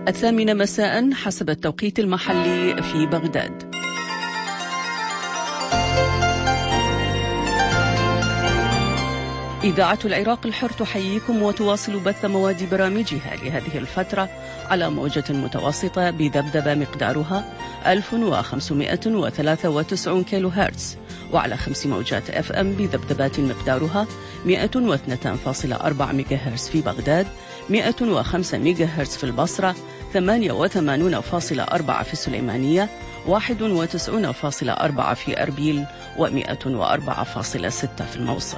8 مساء حسب التوقيت المحلي في بغداد. إذاعة العراق الحر تحييكم وتواصل بث مواد برامجها لهذه الفترة على موجة متوسطة بذبذبة مقدارها 1593 كيلو هرتز، وعلى 5 موجات FM بذبذبات مقدارها 102.4 ميجا هرتز في بغداد، 105 ميجا هرتز في البصرة، 88.4 في السليمانية، 91.4 في أربيل، و104.6 في الموصل.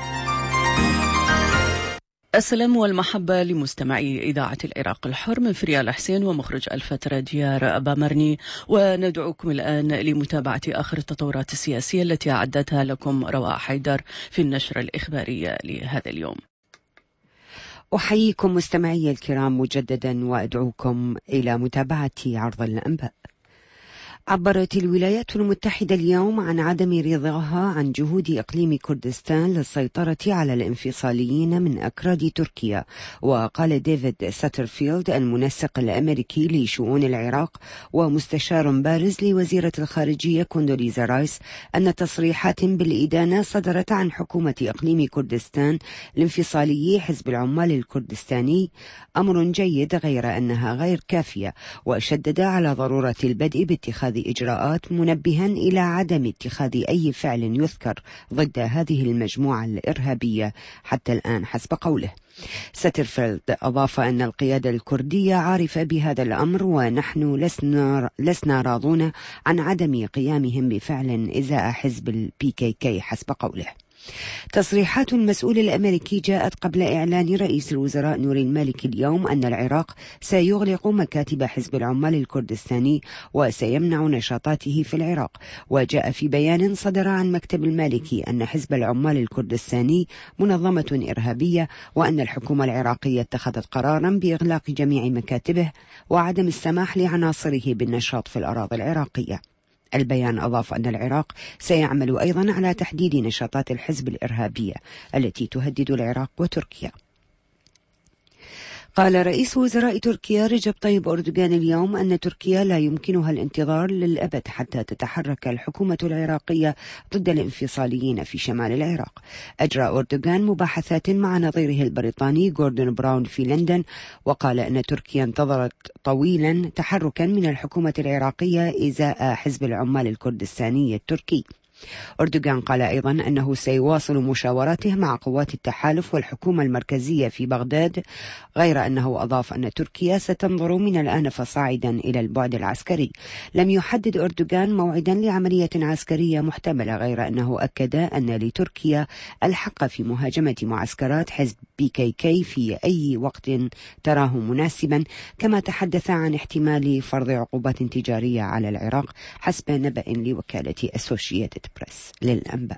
السلام والمحبة لمستمعي إذاعة العراق الحر من فريال حسين ومخرج الفترة ديار بامرني، وندعوكم الآن لمتابعة آخر التطورات السياسية التي أعدتها لكم رواء حيدر في النشرة الإخبارية لهذا اليوم. أحييكم مستمعي الكرام مجددا وأدعوكم إلى متابعة عرض الأنباء. عبرت الولايات المتحدة اليوم عن عدم رضاها عن جهود إقليم كردستان للسيطرة على الانفصاليين من أكراد تركيا. وقال ديفيد ساترفيلد المنسق الأمريكي لشؤون العراق ومستشار بارز لوزيرة الخارجية كوندوليزا رايس أن تصريحات بالإدانة صدرت عن حكومة إقليم كردستان لانفصالي حزب العمال الكردستاني أمر جيد، غير أنها غير كافية، وشدد على ضرورة البدء باتخاذ إجراءات، منبها إلى عدم اتخاذ أي فعل يذكر ضد هذه المجموعة الإرهابية حتى الآن حسب قوله. ساترفيلد أضاف أن القيادة الكردية عارفة بهذا الأمر، ونحن لسنا راضون عن عدم قيامهم بفعل إزاء حزب الPKK حسب قوله. تصريحات المسؤول الأمريكي جاءت قبل إعلان رئيس الوزراء نوري المالكي اليوم أن العراق سيغلق مكاتب حزب العمال الكردستاني وسيمنع نشاطاته في العراق. وجاء في بيان صدر عن مكتب المالكي أن حزب العمال الكردستاني منظمة إرهابية، وأن الحكومة العراقية اتخذت قرارا بإغلاق جميع مكاتبه وعدم السماح لعناصره بالنشاط في الأراضي العراقية. البيان أضاف أن العراق سيعمل أيضا على تحديد نشاطات الحزب الإرهابية التي تهدد العراق وتركيا. قال رئيس وزراء تركيا رجب طيب أردوغان اليوم أن تركيا لا يمكنها الانتظار للأبد حتى تتحرك الحكومة العراقية ضد الانفصاليين في شمال العراق. أجرى أردوغان مباحثات مع نظيره البريطاني غوردون براون في لندن، وقال أن تركيا انتظرت طويلا تحركا من الحكومة العراقية إزاء حزب العمال الكردستاني التركي. أردوغان قال أيضا أنه سيواصل مشاوراته مع قوات التحالف والحكومة المركزية في بغداد، غير أنه أضاف أن تركيا ستنظر من الآن فصاعدا إلى البعد العسكري. لم يحدد أردوغان موعدا لعملية عسكرية محتملة، غير أنه أكد أن لتركيا الحق في مهاجمة معسكرات حزب PKK في أي وقت تراه مناسبا، كما تحدث عن احتمال فرض عقوبات تجارية على العراق حسب نبأ لوكالة أسوشيتد بريس للأنباء.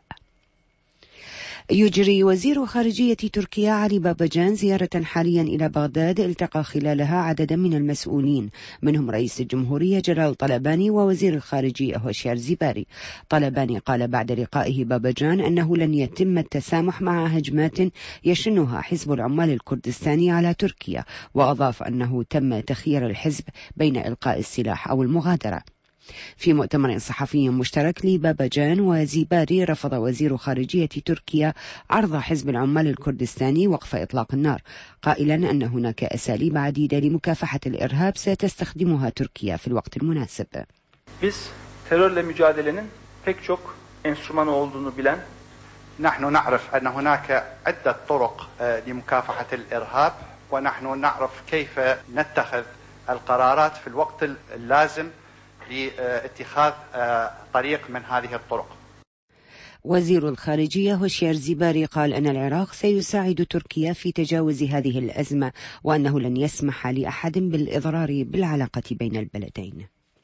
يجري وزير خارجية تركيا علي باباجان زيارة حاليا إلى بغداد، التقى خلالها عددا من المسؤولين، منهم رئيس الجمهورية جلال طلباني ووزير الخارجية هوشيار زيباري. طلباني قال بعد لقائه باباجان أنه لن يتم التسامح مع هجمات يشنها حزب العمال الكردستاني على تركيا، وأضاف أنه تم تخيير الحزب بين إلقاء السلاح أو المغادرة. في مؤتمر صحفي مشترك لباباجان وزيباري، رفض وزير خارجية تركيا عرض حزب العمال الكردستاني وقف إطلاق النار، قائلا أن هناك أساليب عديدة لمكافحة الإرهاب ستستخدمها تركيا في الوقت المناسب. Biz terörle mücadelenin pek çok enstrümanı olduğunu bilen, نحن نعرف أن هناك عدة طرق لمكافحة الإرهاب، ونحن نعرف كيف نتخذ القرارات في الوقت اللازم لاتخاذ طريق من هذه الطرق. وزير الخارجية هوشيار زيباري قال أن العراق سيساعد تركيا في تجاوز هذه الأزمة، وأنه لن يسمح لأحد بالإضرار بالعلاقة بين البلدين.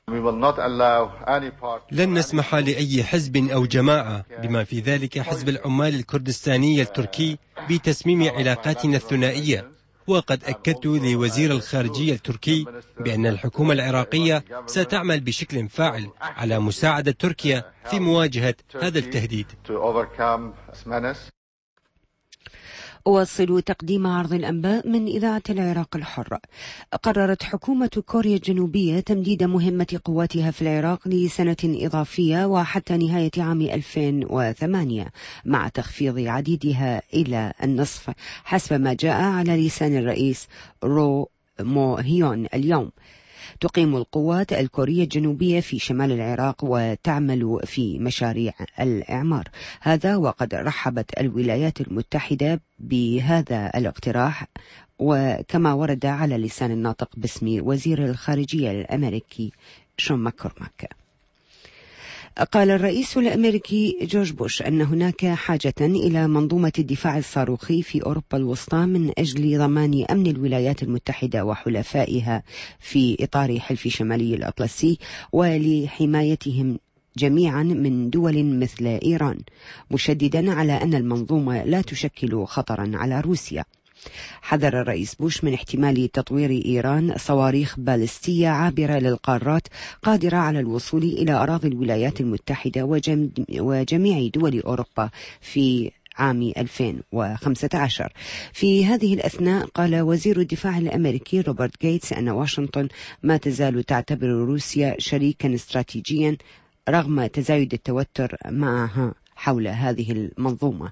لن نسمح لأي حزب أو جماعة بما في ذلك حزب العمال الكردستاني التركي بتسميم علاقاتنا الثنائية. وقد أكدت لوزير الخارجية التركي بأن الحكومة العراقية ستعمل بشكل فاعل على مساعدة تركيا في مواجهة هذا التهديد. أواصل تقديم عرض الأنباء من إذاعة العراق الحر. قررت حكومة كوريا الجنوبية تمديد مهمة قواتها في العراق لسنة إضافية وحتى نهاية عام 2008 مع تخفيض عديدها إلى النصف حسب ما جاء على لسان الرئيس رو مو هيون اليوم. تقيم القوات الكورية الجنوبية في شمال العراق وتعمل في مشاريع الإعمار. هذا وقد رحبت الولايات المتحدة بهذا الاقتراح، وكما ورد على لسان الناطق باسم وزير الخارجية الأمريكي شون ماكورماك. قال الرئيس الأمريكي جورج بوش أن هناك حاجة إلى منظومة الدفاع الصاروخي في أوروبا الوسطى من أجل ضمان أمن الولايات المتحدة وحلفائها في إطار حلف شمالي الأطلسي ولحمايتهم جميعا من دول مثل إيران، مشددا على أن المنظومة لا تشكل خطرا على روسيا. حذر الرئيس بوش من احتمال تطوير إيران صواريخ باليستية عابرة للقارات قادرة على الوصول إلى أراضي الولايات المتحدة وجميع دول أوروبا في عام 2015. في هذه الأثناء قال وزير الدفاع الأمريكي روبرت جيتس أن واشنطن ما تزال تعتبر روسيا شريكا استراتيجيا رغم تزايد التوتر معها حول هذه المنظومة.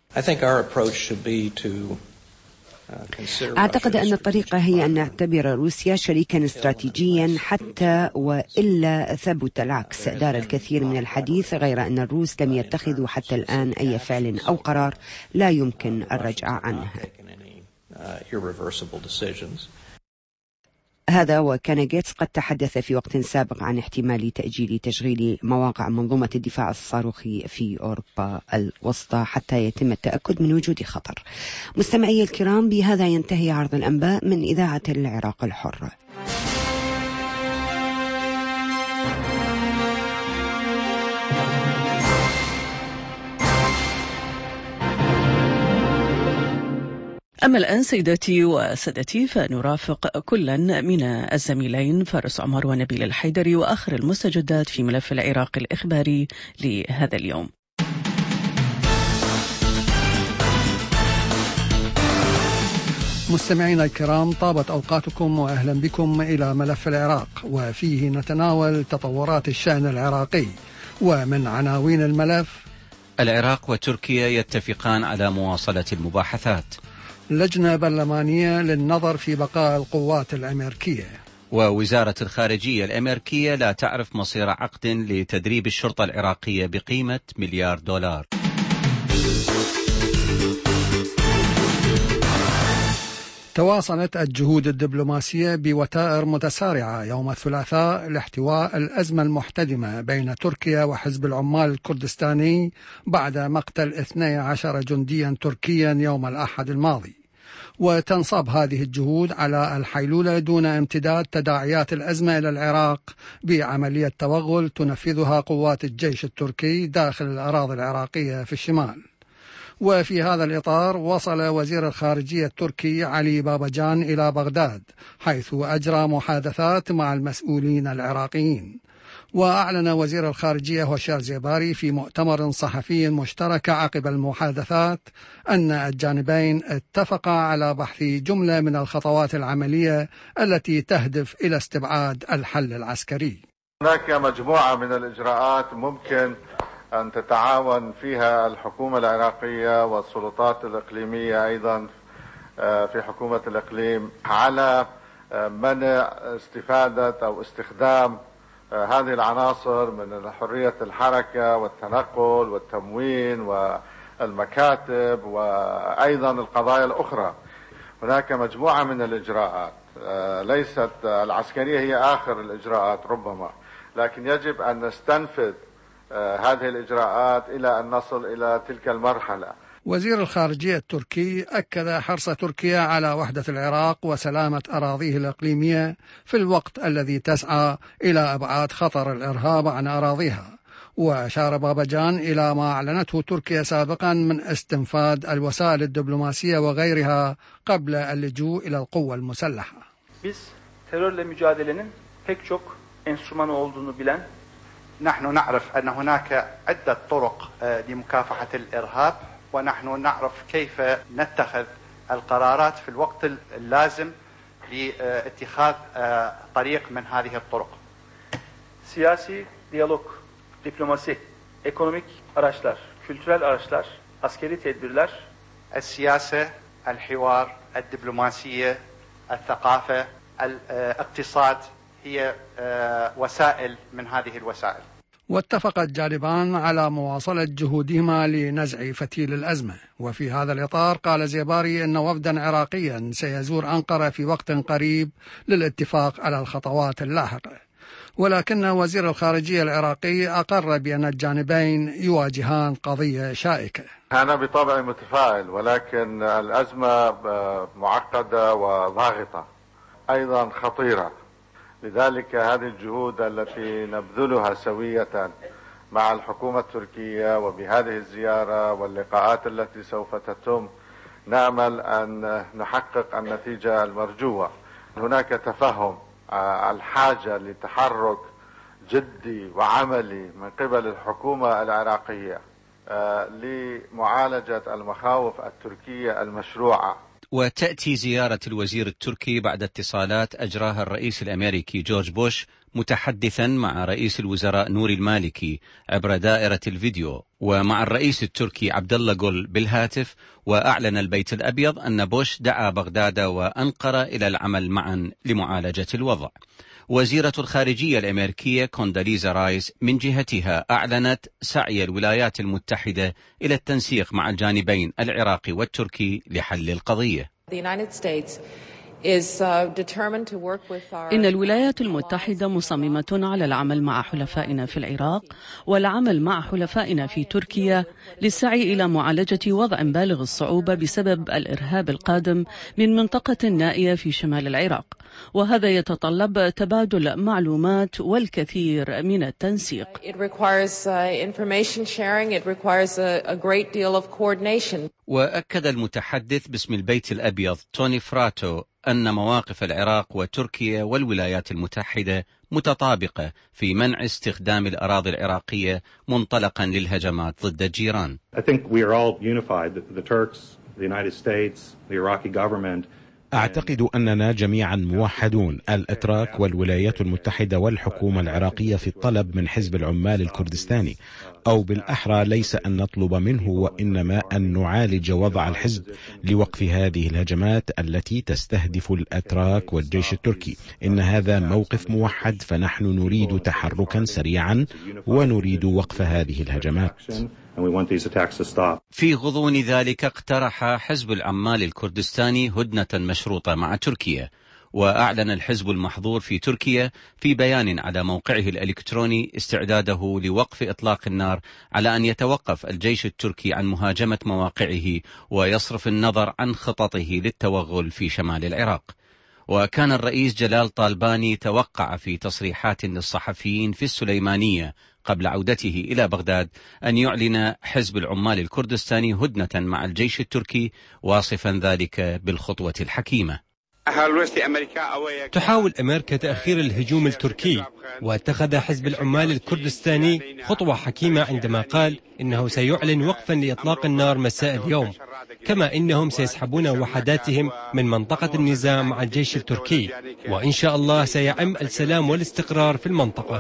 أعتقد أن الطريقة هي أن نعتبر روسيا شريكا استراتيجيا حتى وإلا ثبت العكس. دار الكثير من الحديث غير أن الروس لم يتخذوا حتى الآن أي فعل أو قرار لا يمكن الرجعة عنه. هذا وكان جيتس قد تحدث في وقت سابق عن احتمال تأجيل تشغيل مواقع منظومة الدفاع الصاروخي في أوروبا الوسطى حتى يتم التأكد من وجود خطر. مستمعي الكرام، بهذا ينتهي عرض الأنباء من إذاعة العراق الحر. أما الآن سيداتي وسادتي فنرافق كلا من الزميلين فارس عمر ونبيل الحيدري وآخر المستجدات في ملف العراق الإخباري لهذا اليوم. مستمعينا الكرام، طابت أوقاتكم وأهلا بكم إلى ملف العراق، وفيه نتناول تطورات الشأن العراقي. ومن عناوين الملف: العراق وتركيا يتفقان على مواصلة المباحثات. لجنة برلمانية للنظر في بقاء القوات الأمريكية. ووزارة الخارجية الأمريكية لا تعرف مصير عقد لتدريب الشرطة العراقية بقيمة $1 مليار. تواصلت الجهود الدبلوماسية بوتائر متسارعة يوم الثلاثاء لاحتواء الأزمة المحتدمة بين تركيا وحزب العمال الكردستاني بعد مقتل 12 جنديا تركيا يوم الأحد الماضي. وتنصب هذه الجهود على الحيلولة دون امتداد تداعيات الأزمة إلى العراق بعملية توغل تنفذها قوات الجيش التركي داخل الأراضي العراقية في الشمال. وفي هذا الإطار وصل وزير الخارجية التركي علي بابجان إلى بغداد، حيث أجرى محادثات مع المسؤولين العراقيين. وأعلن وزير الخارجية هوشيار زيباري في مؤتمر صحفي مشترك عقب المحادثات أن الجانبين اتفقا على بحث جملة من الخطوات العملية التي تهدف إلى استبعاد الحل العسكري. هناك مجموعة من الإجراءات ممكن أن تتعاون فيها الحكومة العراقية والسلطات الإقليمية أيضا في حكومة الإقليم على منع استفادة أو استخدام هذه العناصر من حرية الحركة والتنقل والتموين والمكاتب وأيضا القضايا الأخرى. هناك مجموعة من الإجراءات ليست العسكرية هي آخر الإجراءات ربما، لكن يجب أن نستنفذ هذه الإجراءات إلى أن نصل إلى تلك المرحلة. وزير الخارجية التركي أكد حرص تركيا على وحدة العراق وسلامة أراضيه الإقليمية في الوقت الذي تسعى إلى إبعاد خطر الإرهاب عن أراضيها. وأشار بابجان إلى ما أعلنته تركيا سابقا من استنفاد الوسائل الدبلوماسية وغيرها قبل اللجوء إلى القوة المسلحة. Biz terörle mücadelenin pek çok enstrümanı olduğunu bilen نحن نعرف أن هناك عدة طرق لمكافحة الإرهاب، ونحن نعرف كيف نتخذ القرارات في الوقت اللازم لاتخاذ طريق من هذه الطرق. Siyasi diyalog, diplomasi, ekonomik araçlar, kültürel araçlar, askeri tedbirler, السياسة، الحوار، الدبلوماسية، الثقافة، الاقتصاد هي وسائل من هذه الوسائل. واتفق الجانبان على مواصلة جهودهما لنزع فتيل الأزمة. وفي هذا الإطار قال زيباري أن وفدا عراقيا سيزور أنقرة في وقت قريب للاتفاق على الخطوات اللاحقة، ولكن وزير الخارجية العراقي أقر بأن الجانبين يواجهان قضية شائكة. أنا بطبعي متفائل، ولكن الأزمة معقدة وضاغطة أيضا خطيرة، لذلك هذه الجهود التي نبذلها سوية مع الحكومة التركية وبهذه الزيارة واللقاءات التي سوف تتم نأمل أن نحقق النتيجة المرجوة. هناك تفهم الحاجة لتحرك جدي وعملي من قبل الحكومة العراقية لمعالجة المخاوف التركية المشروعة. وتأتي زيارة الوزير التركي بعد اتصالات أجراها الرئيس الأمريكي جورج بوش متحدثا مع رئيس الوزراء نوري المالكي عبر دائرة الفيديو، ومع الرئيس التركي عبد الله جول بالهاتف. وأعلن البيت الأبيض أن بوش دعا بغداد وأنقرة إلى العمل معا لمعالجة الوضع. وزيرة الخارجية الأمريكية كونداليزا رايس من جهتها أعلنت سعي الولايات المتحدة إلى التنسيق مع الجانبين العراقي والتركي لحل القضية. إن الولايات المتحدة مصممة على العمل مع حلفائنا في العراق والعمل مع حلفائنا في تركيا للسعي إلى معالجة وضع بالغ الصعوبة بسبب الإرهاب القادم من منطقة نائية في شمال العراق، وهذا يتطلب تبادل معلومات والكثير من التنسيق. وأكد المتحدث باسم البيت الأبيض توني فراتو أن مواقف العراق وتركيا والولايات المتحدة متطابقة في منع استخدام الأراضي العراقية منطلقا للهجمات ضد الجيران. أعتقد أننا جميعا موحدون، الأتراك والولايات المتحدة والحكومة العراقية، في الطلب من حزب العمال الكردستاني، أو بالأحرى ليس أن نطلب منه وإنما أن نعالج وضع الحزب لوقف هذه الهجمات التي تستهدف الأتراك والجيش التركي. إن هذا موقف موحد، فنحن نريد تحركا سريعا ونريد وقف هذه الهجمات. في غضون ذلك اقترح حزب العمال الكردستاني هدنة مشروطة مع تركيا. وأعلن الحزب المحظور في تركيا في بيان على موقعه الإلكتروني استعداده لوقف إطلاق النار على أن يتوقف الجيش التركي عن مهاجمة مواقعه ويصرف النظر عن خططه للتوغل في شمال العراق. وكان الرئيس جلال طالباني توقع في تصريحات للصحفيين في السليمانية قبل عودته إلى بغداد أن يعلن حزب العمال الكردستاني هدنة مع الجيش التركي، واصفا ذلك بالخطوة الحكيمة. تحاول أمريكا تأخير الهجوم التركي، واتخذ حزب العمال الكردستاني خطوة حكيمة عندما قال إنه سيعلن وقفا لإطلاق النار مساء اليوم، كما إنهم سيسحبون وحداتهم من منطقة النزاع مع الجيش التركي، وإن شاء الله سيعم السلام والاستقرار في المنطقة.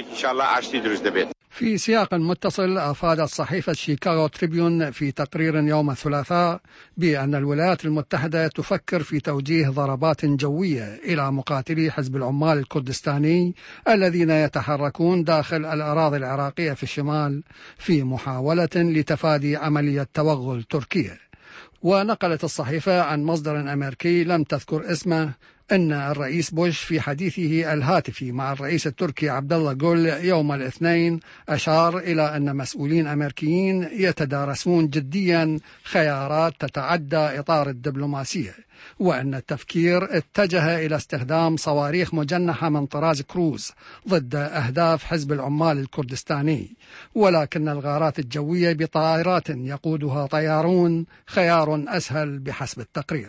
في سياق متصل، أفادت صحيفة شيكاغو تريبيون في تقرير يوم الثلاثاء بأن الولايات المتحدة تفكر في توجيه ضربات جوية إلى مقاتلي حزب العمال الكردستاني الذين يتحركون داخل الأراضي العراقية في الشمال في محاولة لتفادي عملية توغل تركيا. ونقلت الصحيفة عن مصدر أمريكي لم تذكر اسمه أن الرئيس بوش في حديثه الهاتفي مع الرئيس التركي عبد الله جول يوم الاثنين أشار إلى أن مسؤولين أمريكيين يتدارسون جديا خيارات تتعدى إطار الدبلوماسية، وأن التفكير اتجه إلى استخدام صواريخ مجنحة من طراز كروز ضد أهداف حزب العمال الكردستاني، ولكن الغارات الجوية بطائرات يقودها طيارون خيار أسهل بحسب التقرير.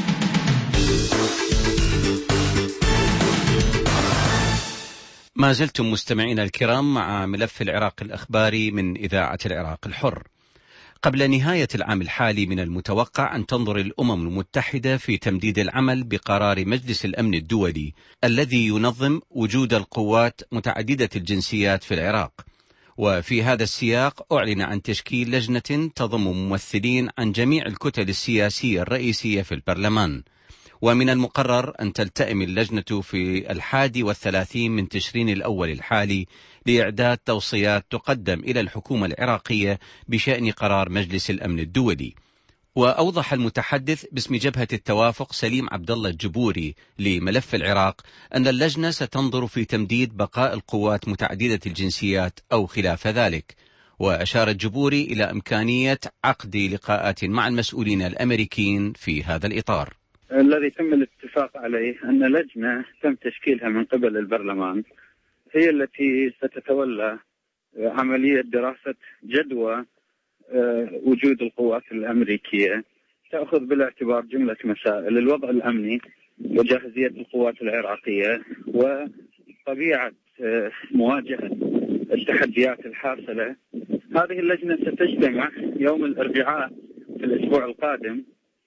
ما زلتم مستمعين الكرام مع ملف العراق الأخباري من إذاعة العراق الحر. قبل نهاية العام الحالي من المتوقع أن تنظر الأمم المتحدة في تمديد العمل بقرار مجلس الأمن الدولي الذي ينظم وجود القوات متعددة الجنسيات في العراق. وفي هذا السياق أعلن عن تشكيل لجنة تضم ممثلين عن جميع الكتل السياسية الرئيسية في البرلمان. ومن المقرر أن تلتئم اللجنة في 31 من تشرين الأول الحالي لإعداد توصيات تقدم إلى الحكومة العراقية بشأن قرار مجلس الأمن الدولي. وأوضح المتحدث باسم جبهة التوافق سليم عبد الله الجبوري لملف العراق أن اللجنة ستنظر في تمديد بقاء القوات متعددة الجنسيات أو خلاف ذلك. وأشار الجبوري إلى إمكانية عقد لقاءات مع المسؤولين الأمريكيين في هذا الإطار. الذي تم الاتفاق عليه أن لجنة تم تشكيلها من قبل البرلمان هي التي ستتولى عملية دراسة جدوى وجود القوات الأمريكية، تأخذ بالاعتبار جملة مسائل: الوضع الأمني وجاهزية القوات العراقية وطبيعة مواجهة التحديات الحاصلة. هذه اللجنة ستجتمع يوم الأربعاء في الأسبوع القادم،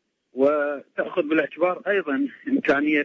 وتأخذ بالاعتبار أيضا إمكانية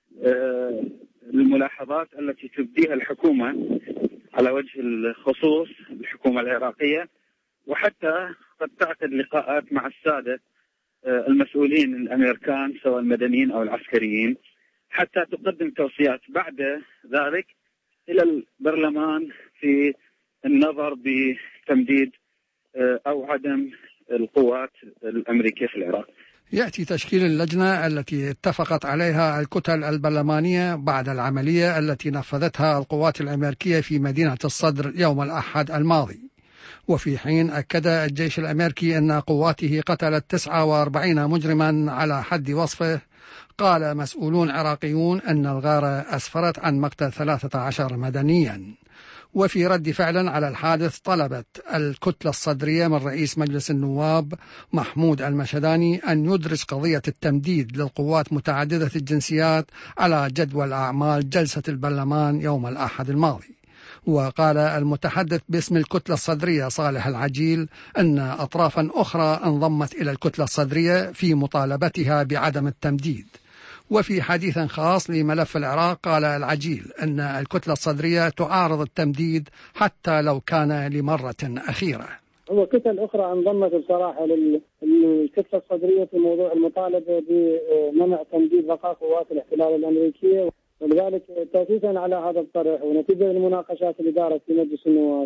الملاحظات التي تبديها الحكومة على وجه الخصوص الحكومة العراقية، وحتى قد تعقد لقاءات مع السادة المسؤولين الأمريكان سواء المدنيين أو العسكريين، حتى تقدم توصيات بعد ذلك إلى البرلمان في النظر بتمديد أو عدم القوات الأمريكية في العراق. يأتي تشكيل اللجنة التي اتفقت عليها الكتل البرلمانية بعد العملية التي نفذتها القوات الأمريكية في مدينة الصدر يوم الأحد الماضي، وفي حين أكد الجيش الأمريكي أن قواته قتلت 49 مجرما على حد وصفه، قال مسؤولون عراقيون أن الغارة أسفرت عن مقتل 13 مدنيا. وفي رد فعلا على الحادث طلبت الكتلة الصدرية من رئيس مجلس النواب محمود المشهداني أن يدرس قضية التمديد للقوات متعددة الجنسيات على جدول أعمال جلسة البرلمان يوم الأحد الماضي. وقال المتحدث باسم الكتلة الصدرية صالح العجيل أن أطرافا أخرى انضمت إلى الكتلة الصدرية في مطالبتها بعدم التمديد. وفي حديث خاص لملف العراق قال العجيل أن الكتلة الصدرية تعارض التمديد حتى لو كان لمرة أخيرة. هو كتل أخرى انضمت بصراحة للكتلة الصدرية في موضوع المطالبة بمنع تمديد بقاء قوات الاحتلال الأمريكية، ولذلك تأسيسا على هذا الطرح ونتيجة للمناقشات اللي دارت في مجلس النواب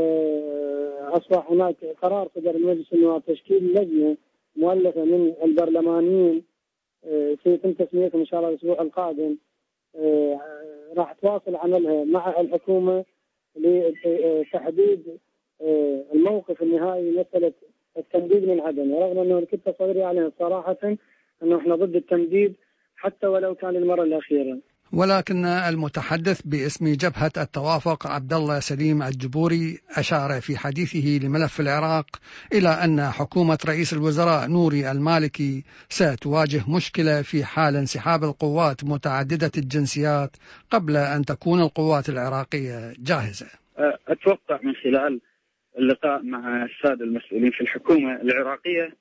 أصبح هناك قرار صدر مجلس النواب تشكيل لجنة مؤلفة من البرلمانيين سيتم تسميتهم إن شاء الله الأسبوع القادم. راح تواصل عملها مع الحكومة لتحديد الموقف النهائي مسألة التمديد من عدم، رغم أنه الكتلة الصدرية عليها صراحة أنه إحنا ضد التمديد حتى ولو كان المرة الأخيرة. ولكن المتحدث باسم جبهة التوافق عبد الله سليم الجبوري أشار في حديثه لملف العراق إلى أن حكومة رئيس الوزراء نوري المالكي ستواجه مشكلة في حال انسحاب القوات متعددة الجنسيات قبل أن تكون القوات العراقية جاهزة. أتوقع من خلال اللقاء مع السادة المسؤولين في الحكومة العراقية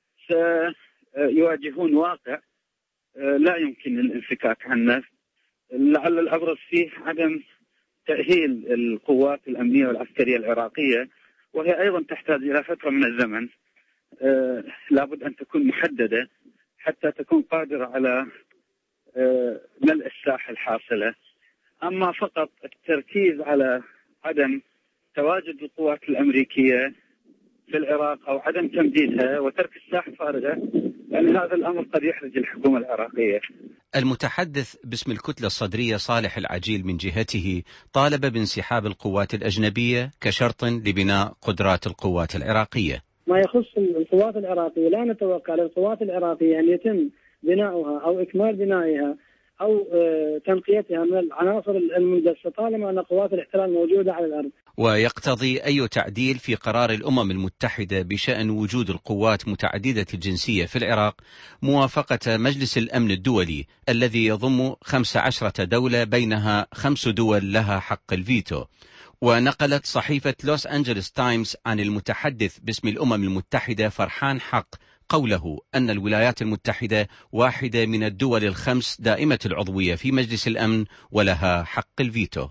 سيواجهون واقع لا يمكن الانفكاك عنه. لعل الأبرز فيه عدم تأهيل القوات الأمنية والعسكرية العراقية، وهي أيضا تحتاج إلى فترة من الزمن لابد أن تكون محددة حتى تكون قادرة على ملء الساحة الحاصلة. أما فقط التركيز على عدم تواجد القوات الأمريكية في العراق أو عدم تمديدها وترك الساحة فارغة، لأن هذا الأمر قد يحرج الحكومة العراقية. المتحدث باسم الكتلة الصدرية صالح العجيل من جهته طالب بانسحاب القوات الأجنبية كشرط لبناء قدرات القوات العراقية. ما يخص القوات العراقية لا نتوقع للقوات العراقية أن يتم بناؤها أو إكمال بنائها أو تنقيتها من العناصر المندسة طالما أن قوات الاحتلال موجودة على الأرض. ويقتضي أي تعديل في قرار الأمم المتحدة بشأن وجود القوات متعددة الجنسية في العراق موافقة مجلس الأمن الدولي الذي يضم 15 دولة بينها 5 دول لها حق الفيتو. ونقلت صحيفة لوس أنجلوس تايمز عن المتحدث باسم الأمم المتحدة فرحان حق قوله أن الولايات المتحدة واحدة من الدول ال5 دائمة العضوية في مجلس الأمن ولها حق الفيتو.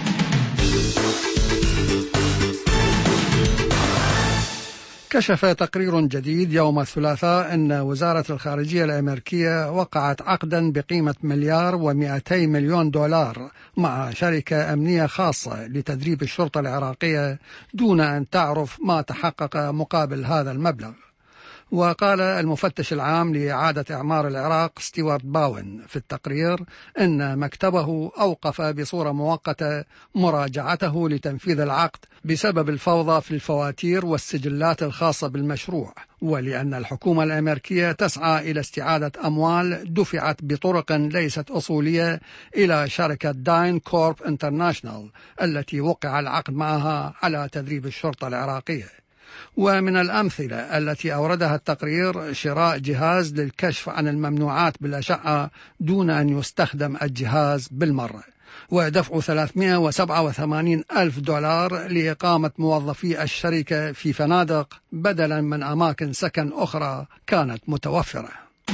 كشف تقرير جديد يوم الثلاثاء أن وزارة الخارجية الأمريكية وقعت عقدا بقيمة $1,200,000,000 مع شركة أمنية خاصة لتدريب الشرطة العراقية دون أن تعرف ما تحقق مقابل هذا المبلغ. وقال المفتش العام لإعادة إعمار العراق ستيوارت باون في التقرير أن مكتبه أوقف بصورة مؤقتة مراجعته لتنفيذ العقد بسبب الفوضى في الفواتير والسجلات الخاصة بالمشروع، ولأن الحكومة الأمريكية تسعى إلى استعادة أموال دفعت بطرق ليست أصولية إلى شركة داين كورب انترناشنال التي وقع العقد معها على تدريب الشرطة العراقية. ومن الأمثلة التي أوردها التقرير شراء جهاز للكشف عن الممنوعات بالأشعة دون أن يستخدم الجهاز بالمرة، ودفع $387,000 لإقامة موظفي الشركة في فنادق بدلا من أماكن سكن أخرى كانت متوفرة.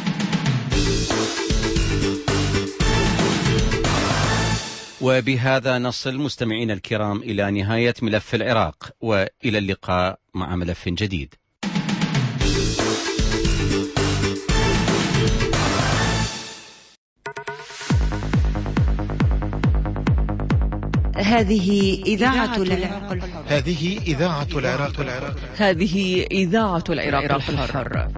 وبهذا نصل مستمعين الكرام إلى نهاية ملف العراق، وإلى اللقاء مع ملف جديد. هذه إذاعة العراق الحر. هذه إذاعة العراق الحر. هذه إذاعة العراق الحر.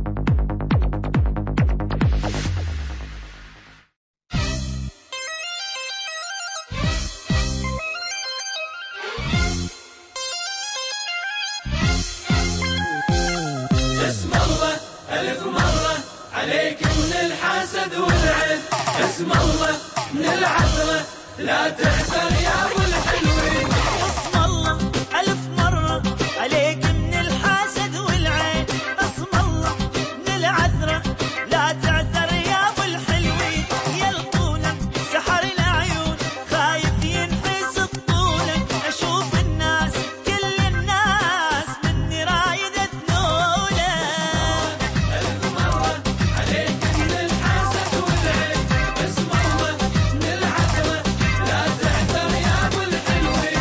اسم الله ألف مرة عليك من الحسد والعين، اسم الله من العثرة لا تعثر يا أبو الحلوين. اسم الله ألف مرة عليك من الحسد والعين، اسم الله من العثرة لا تعثر يا أبو الحلوين. يلقونك سحر العيون خايف ينحس بطولك، أشوف الناس كل الناس مني رايدة تنولك. ألف مرة عليك من الحسد والعين، اسم الله من العثرة لا تعثر يا أبو الحلوين.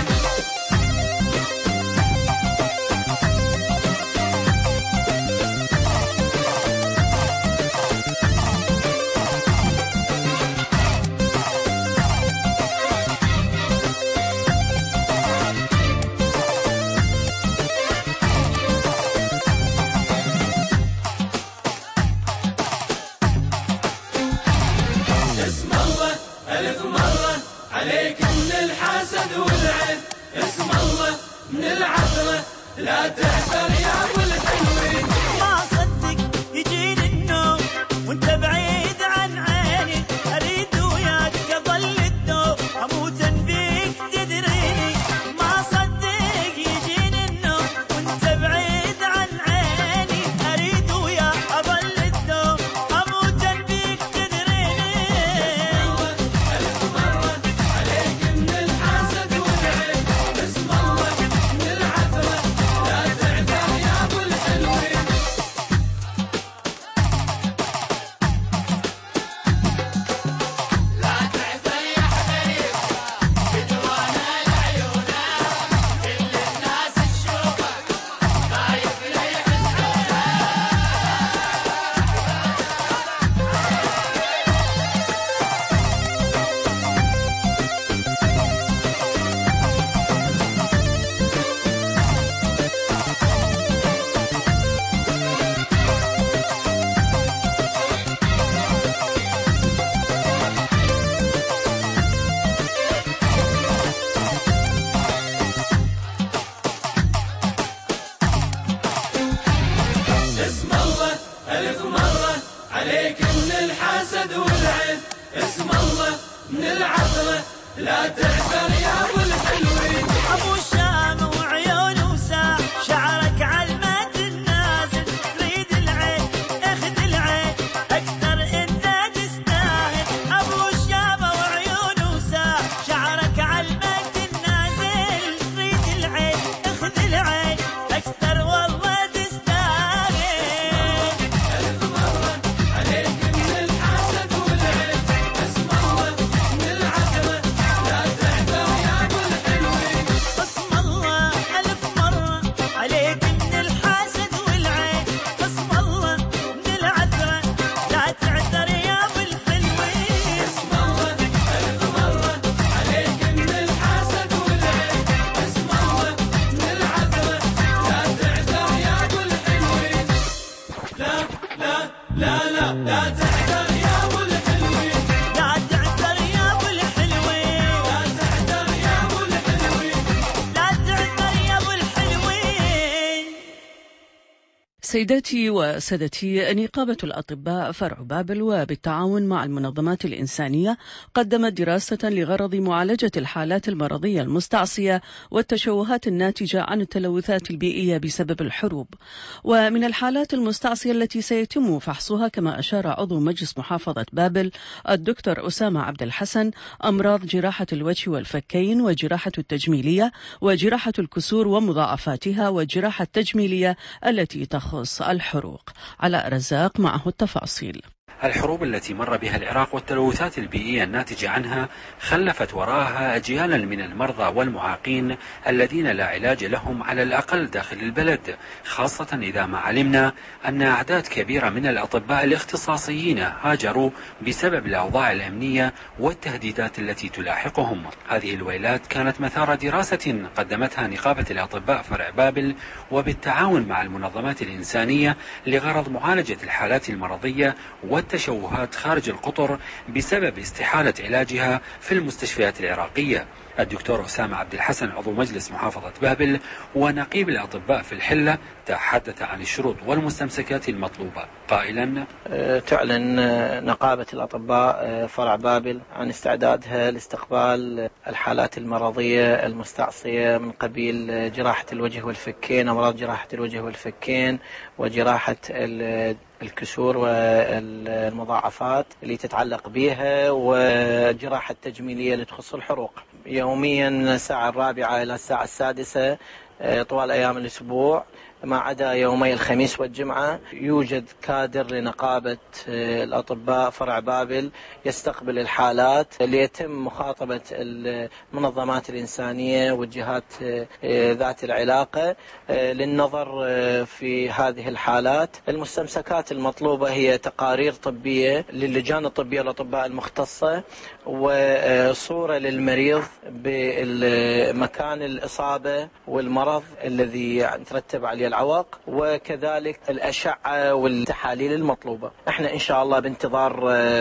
اسم الله ألف مرة عليك من الحسد والعين، اسم الله من العثرة لا تعثر يا أبو الحلوين. ما صدق يجيني النوم وانت بعيد عن عيني، اريد وياك اظل الدوم اموت بيك تدريني. ما صدق يجيني النوم وانت بعيد عن عيني، اريد وياك اظل الدوم اموت بيك تدريني. ألف مرة عليك من الحسد والعين، اسم الله من العثرة لا تعثر يا أبو الحلوين. لا تعثر يا حبيب بدوانا العيونة، كل الناس تشوفك خايف لا يحزنونك. اسم الله ألف مرة عليك من الحسد والعين، اسم الله من العثرة لا تعثر يا أبو الحلوين. ابو شام وعيون وساع شعرك علمات النازل، ريد العين اخذ العين اكثر انت تستاهل. ابو شام وعيون وساع شعرك علمات النازل، سيداتي وسادتي، نقابة الأطباء فرع بابل وبالتعاون مع المنظمات الإنسانية قدمت دراسة لغرض معالجة الحالات المرضية المستعصية والتشوهات الناتجة عن التلوثات البيئية بسبب الحروب. ومن الحالات المستعصية التي سيتم فحصها، كما أشار عضو مجلس محافظة بابل الدكتور أسامة عبد الحسن، أمراض جراحة الوجه والفكين، وجراحة التجميلية، وجراحة الكسور ومضاعفاتها، والجراحة التجميلية التي تخص الحروق. علاء رزاق معه التفاصيل. الحروب التي مر بها العراق والتلوثات البيئية الناتجة عنها خلفت وراءها أجيالا من المرضى والمعاقين الذين لا علاج لهم على الأقل داخل البلد، خاصة إذا ما علمنا أن أعداد كبيرة من الأطباء الاختصاصيين هاجروا بسبب الأوضاع الأمنية والتهديدات التي تلاحقهم. هذه الويلات كانت مثار دراسة قدمتها نقابة الأطباء فرع بابل وبالتعاون مع المنظمات الإنسانية لغرض معالجة الحالات المرضية والتشوهات خارج القطر بسبب استحالة علاجها في المستشفيات العراقية. الدكتور أسامة عبد الحسن عضو مجلس محافظة بابل ونقيب الأطباء في الحلة تحدث عن الشروط والمستمسكات المطلوبة قائلا: تعلن نقابة الأطباء فرع بابل عن استعدادها لاستقبال الحالات المرضية المستعصية من قبيل جراحة الوجه والفكين، أمراض جراحة الوجه والفكين، وجراحة الكسور والمضاعفات اللي تتعلق بها، وجراحة التجميلية اللي تخص الحروق، يوميا الساعة 4 إلى الساعة 6 طوال أيام الأسبوع، ما عدا يومي الخميس والجمعة. يوجد كادر لنقابة الأطباء فرع بابل يستقبل الحالات اللي يتم مخاطبة المنظمات الإنسانية والجهات ذات العلاقة للنظر في هذه الحالات. المستمسكات المطلوبة هي تقارير طبية للجان الطبية والأطباء المختصة، وصورة للمريض بمكان الإصابة والمرض الذي يترتب عليه العوق، وكذلك الأشعة والتحاليل المطلوبة. احنا إن شاء الله بانتظار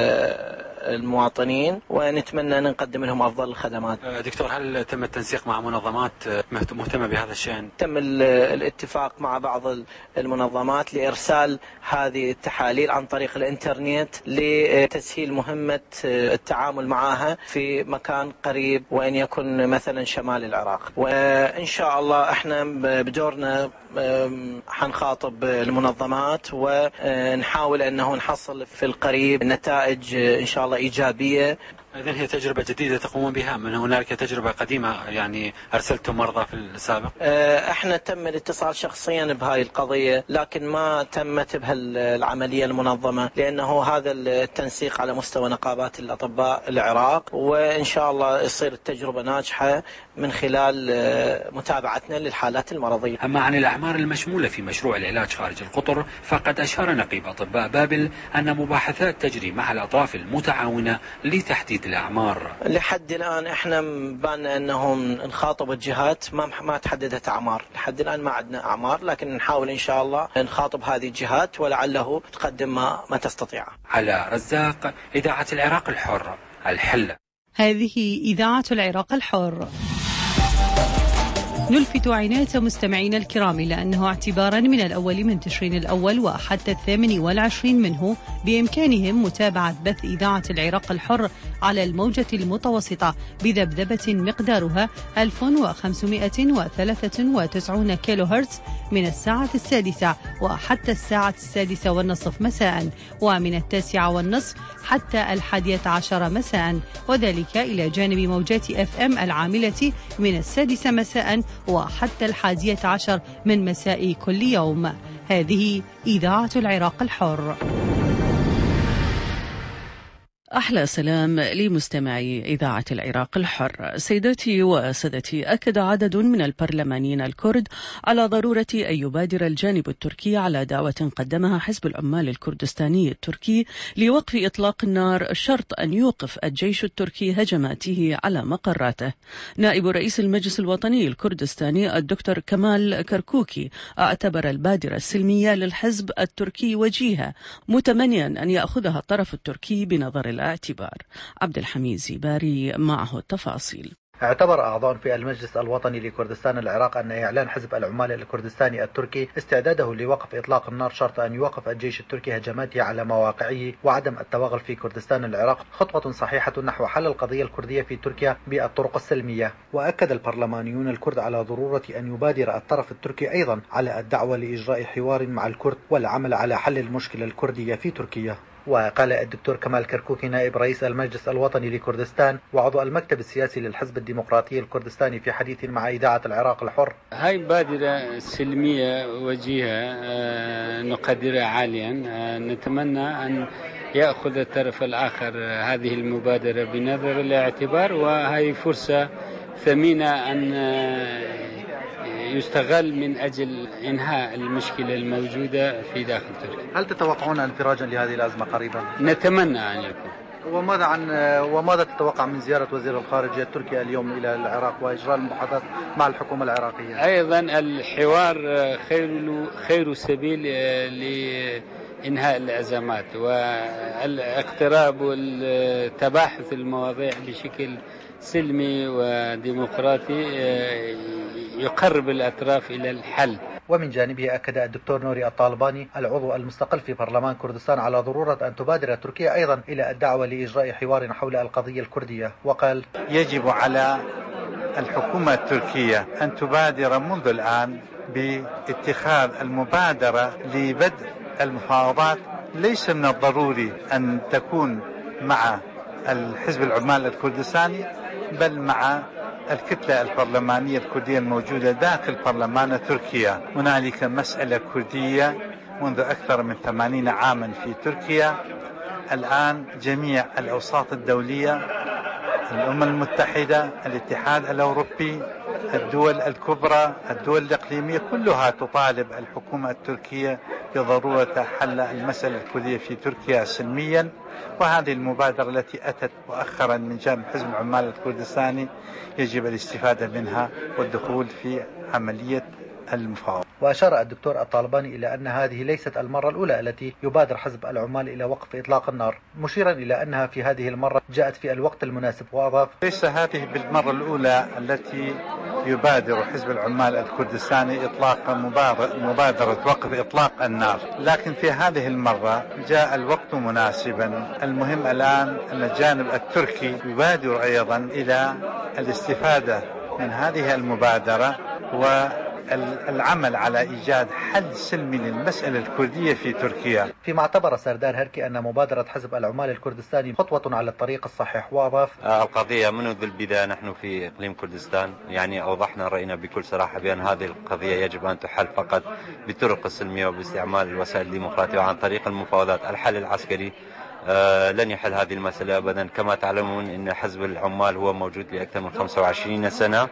المواطنين ونتمنى أن نقدم لهم أفضل الخدمات. دكتور، هل تم التنسيق مع منظمات مهتمة بهذا الشأن؟ تم الاتفاق مع بعض المنظمات لإرسال هذه التحاليل عن طريق الإنترنت لتسهيل مهمة التعامل معها في مكان قريب، وإن يكن مثلا شمال العراق. وإن شاء الله احنا بدورنا حنخاطب المنظمات ونحاول أنه نحصل في القريب نتائج إن شاء الله إيجابية. إذن هي تجربة جديدة تقومون بها؟ من هنالك تجربة قديمة يعني أرسلتم مرضى في السابق؟ احنا تم الاتصال شخصيا بهاي القضية، لكن ما تمت بهالعملية المنظمة، لأنه هذا التنسيق على مستوى نقابات الأطباء العراق، وإن شاء الله يصير التجربة ناجحة من خلال متابعتنا للحالات المرضية. أما عن الأعمار المشمولة في مشروع العلاج خارج القطر، فقد أشار نقيب أطباء بابل أن مباحثات تجري مع الأطراف المتعاونة لتحديد الأعمار. لحد الآن احنا بان أنهم نخاطب الجهات ما تحددت أعمار، لحد الآن ما عندنا أعمار، لكن نحاول إن شاء الله نخاطب هذه الجهات ولعله تقدم ما تستطيع. على رزاق، إذاعة العراق الحر، الحلة. هذه إذاعة العراق الحر. نلفت عناية مستمعينا الكرام إلى أنه اعتبارا من الأول من تشرين الأول وحتى 28 منه بإمكانهم متابعة بث إذاعة العراق الحر على الموجة المتوسطة بذبذبة مقدارها 1593 كيلو هرتز من الساعة 6 وحتى الساعة 6:30 مساء، ومن 9:30 حتى 11 مساء، وذلك إلى جانب موجات FM العاملة من 6 مساء وحتى 11 من مساء كل يوم. هذه إذاعة العراق الحر. أحلى سلام لمستمعي إذاعة العراق الحر. سيداتي وسادتي، أكد عدد من البرلمانيين الكرد على ضرورة أن يبادر الجانب التركي على دعوة قدمها حزب العمال الكردستاني التركي لوقف إطلاق النار، شرط أن يوقف الجيش التركي هجماته على مقراته. نائب رئيس المجلس الوطني الكردستاني الدكتور كمال كركوكي اعتبر البادرة السلمية للحزب التركي وجيهة، متمنيا أن يأخذها الطرف التركي بنظر الاعتبار. عبد الحميد زيباري معه التفاصيل. اعتبر أعضاء في المجلس الوطني لكردستان العراق أن إعلان حزب العمال الكردستاني التركي استعداده لوقف إطلاق النار شرط أن يوقف الجيش التركي هجماته على مواقعه وعدم التوغل في كردستان العراق خطوة صحيحة نحو حل القضية الكردية في تركيا بالطرق السلمية. وأكد البرلمانيون الكرد على ضرورة أن يبادر الطرف التركي أيضا على الدعوة لإجراء حوار مع الكرد والعمل على حل المشكلة الكردية في تركيا. وقال الدكتور كمال كركوكي نائب رئيس المجلس الوطني لكردستان وعضو المكتب السياسي للحزب الديمقراطي الكردستاني في حديث مع إذاعة العراق الحر: هاي بادرة سلمية وجيهة نقدرها عاليا، نتمنى أن يأخذ الطرف الآخر هذه المبادرة بنظر الاعتبار، وهي فرصة ثمينة أن يستغل من أجل إنهاء المشكلة الموجودة في داخل تركيا. هل تتوقعون انفراجا لهذه الأزمة قريبا؟ نتمنى أن يكون. وماذا تتوقع من زيارة وزير الخارجية التركي اليوم إلى العراق وإجراء المباحثات مع الحكومة العراقية؟ أيضا الحوار خير سبيل لإنهاء الأزمات، والاقتراب والتباحث المواضيع بشكل سلمي وديمقراطي يقرب الأطراف إلى الحل. ومن جانبه أكد الدكتور نوري الطالباني العضو المستقل في برلمان كردستان على ضرورة أن تبادر تركيا أيضا إلى الدعوة لإجراء حوار حول القضية الكردية، وقال: يجب على الحكومة التركية أن تبادر منذ الآن باتخاذ المبادرة لبدء المفاوضات. ليس من الضروري أن تكون مع الحزب العمال الكردستاني، بل مع الكتلة البرلمانية الكردية الموجودة داخل برلمان تركيا. هنالك مسألة كردية منذ أكثر من 80 عاما في تركيا. الآن جميع الأوساط الدولية، الأمم المتحدة، الاتحاد الأوروبي، الدول الكبرى، الدول الإقليمية، كلها تطالب الحكومة التركية بضرورة حل المسألة الكردية في تركيا سلميا. وهذه المبادرة التي أتت مؤخرا من جانب حزب العمال الكردستاني يجب الاستفادة منها والدخول في عملية المفاوضات. وأشار الدكتور الطالباني إلى أن هذه ليست المرة الأولى التي يبادر حزب العمال إلى وقف إطلاق النار، مشيرا إلى أنها في هذه المرة جاءت في الوقت المناسب، وأضاف: ليس هذه بالمرة الأولى التي يبادر حزب العمال الكردستاني إطلاق مبادرة وقف إطلاق النار، لكن في هذه المرة جاء الوقت مناسبا. المهم الآن أن الجانب التركي يبادر أيضا إلى الاستفادة من هذه المبادرة والعمل على إيجاد حل سلمي للمسألة الكردية في تركيا. فيما اعتبر سردار هركي أن مبادرة حزب العمال الكردستاني خطوة على الطريق الصحيح، وأضاف: القضية منذ البداية نحن في إقليم كردستان أوضحنا رأينا بكل صراحة بأن هذه القضية يجب أن تحل فقط بالطرق السلمية وباستعمال الوسائل الديمقراطية وعن طريق المفاوضات. الحل العسكري لن يحل هذه المسألة أبدا. كما تعلمون أن حزب العمال هو موجود لأكثر من 25 سنة،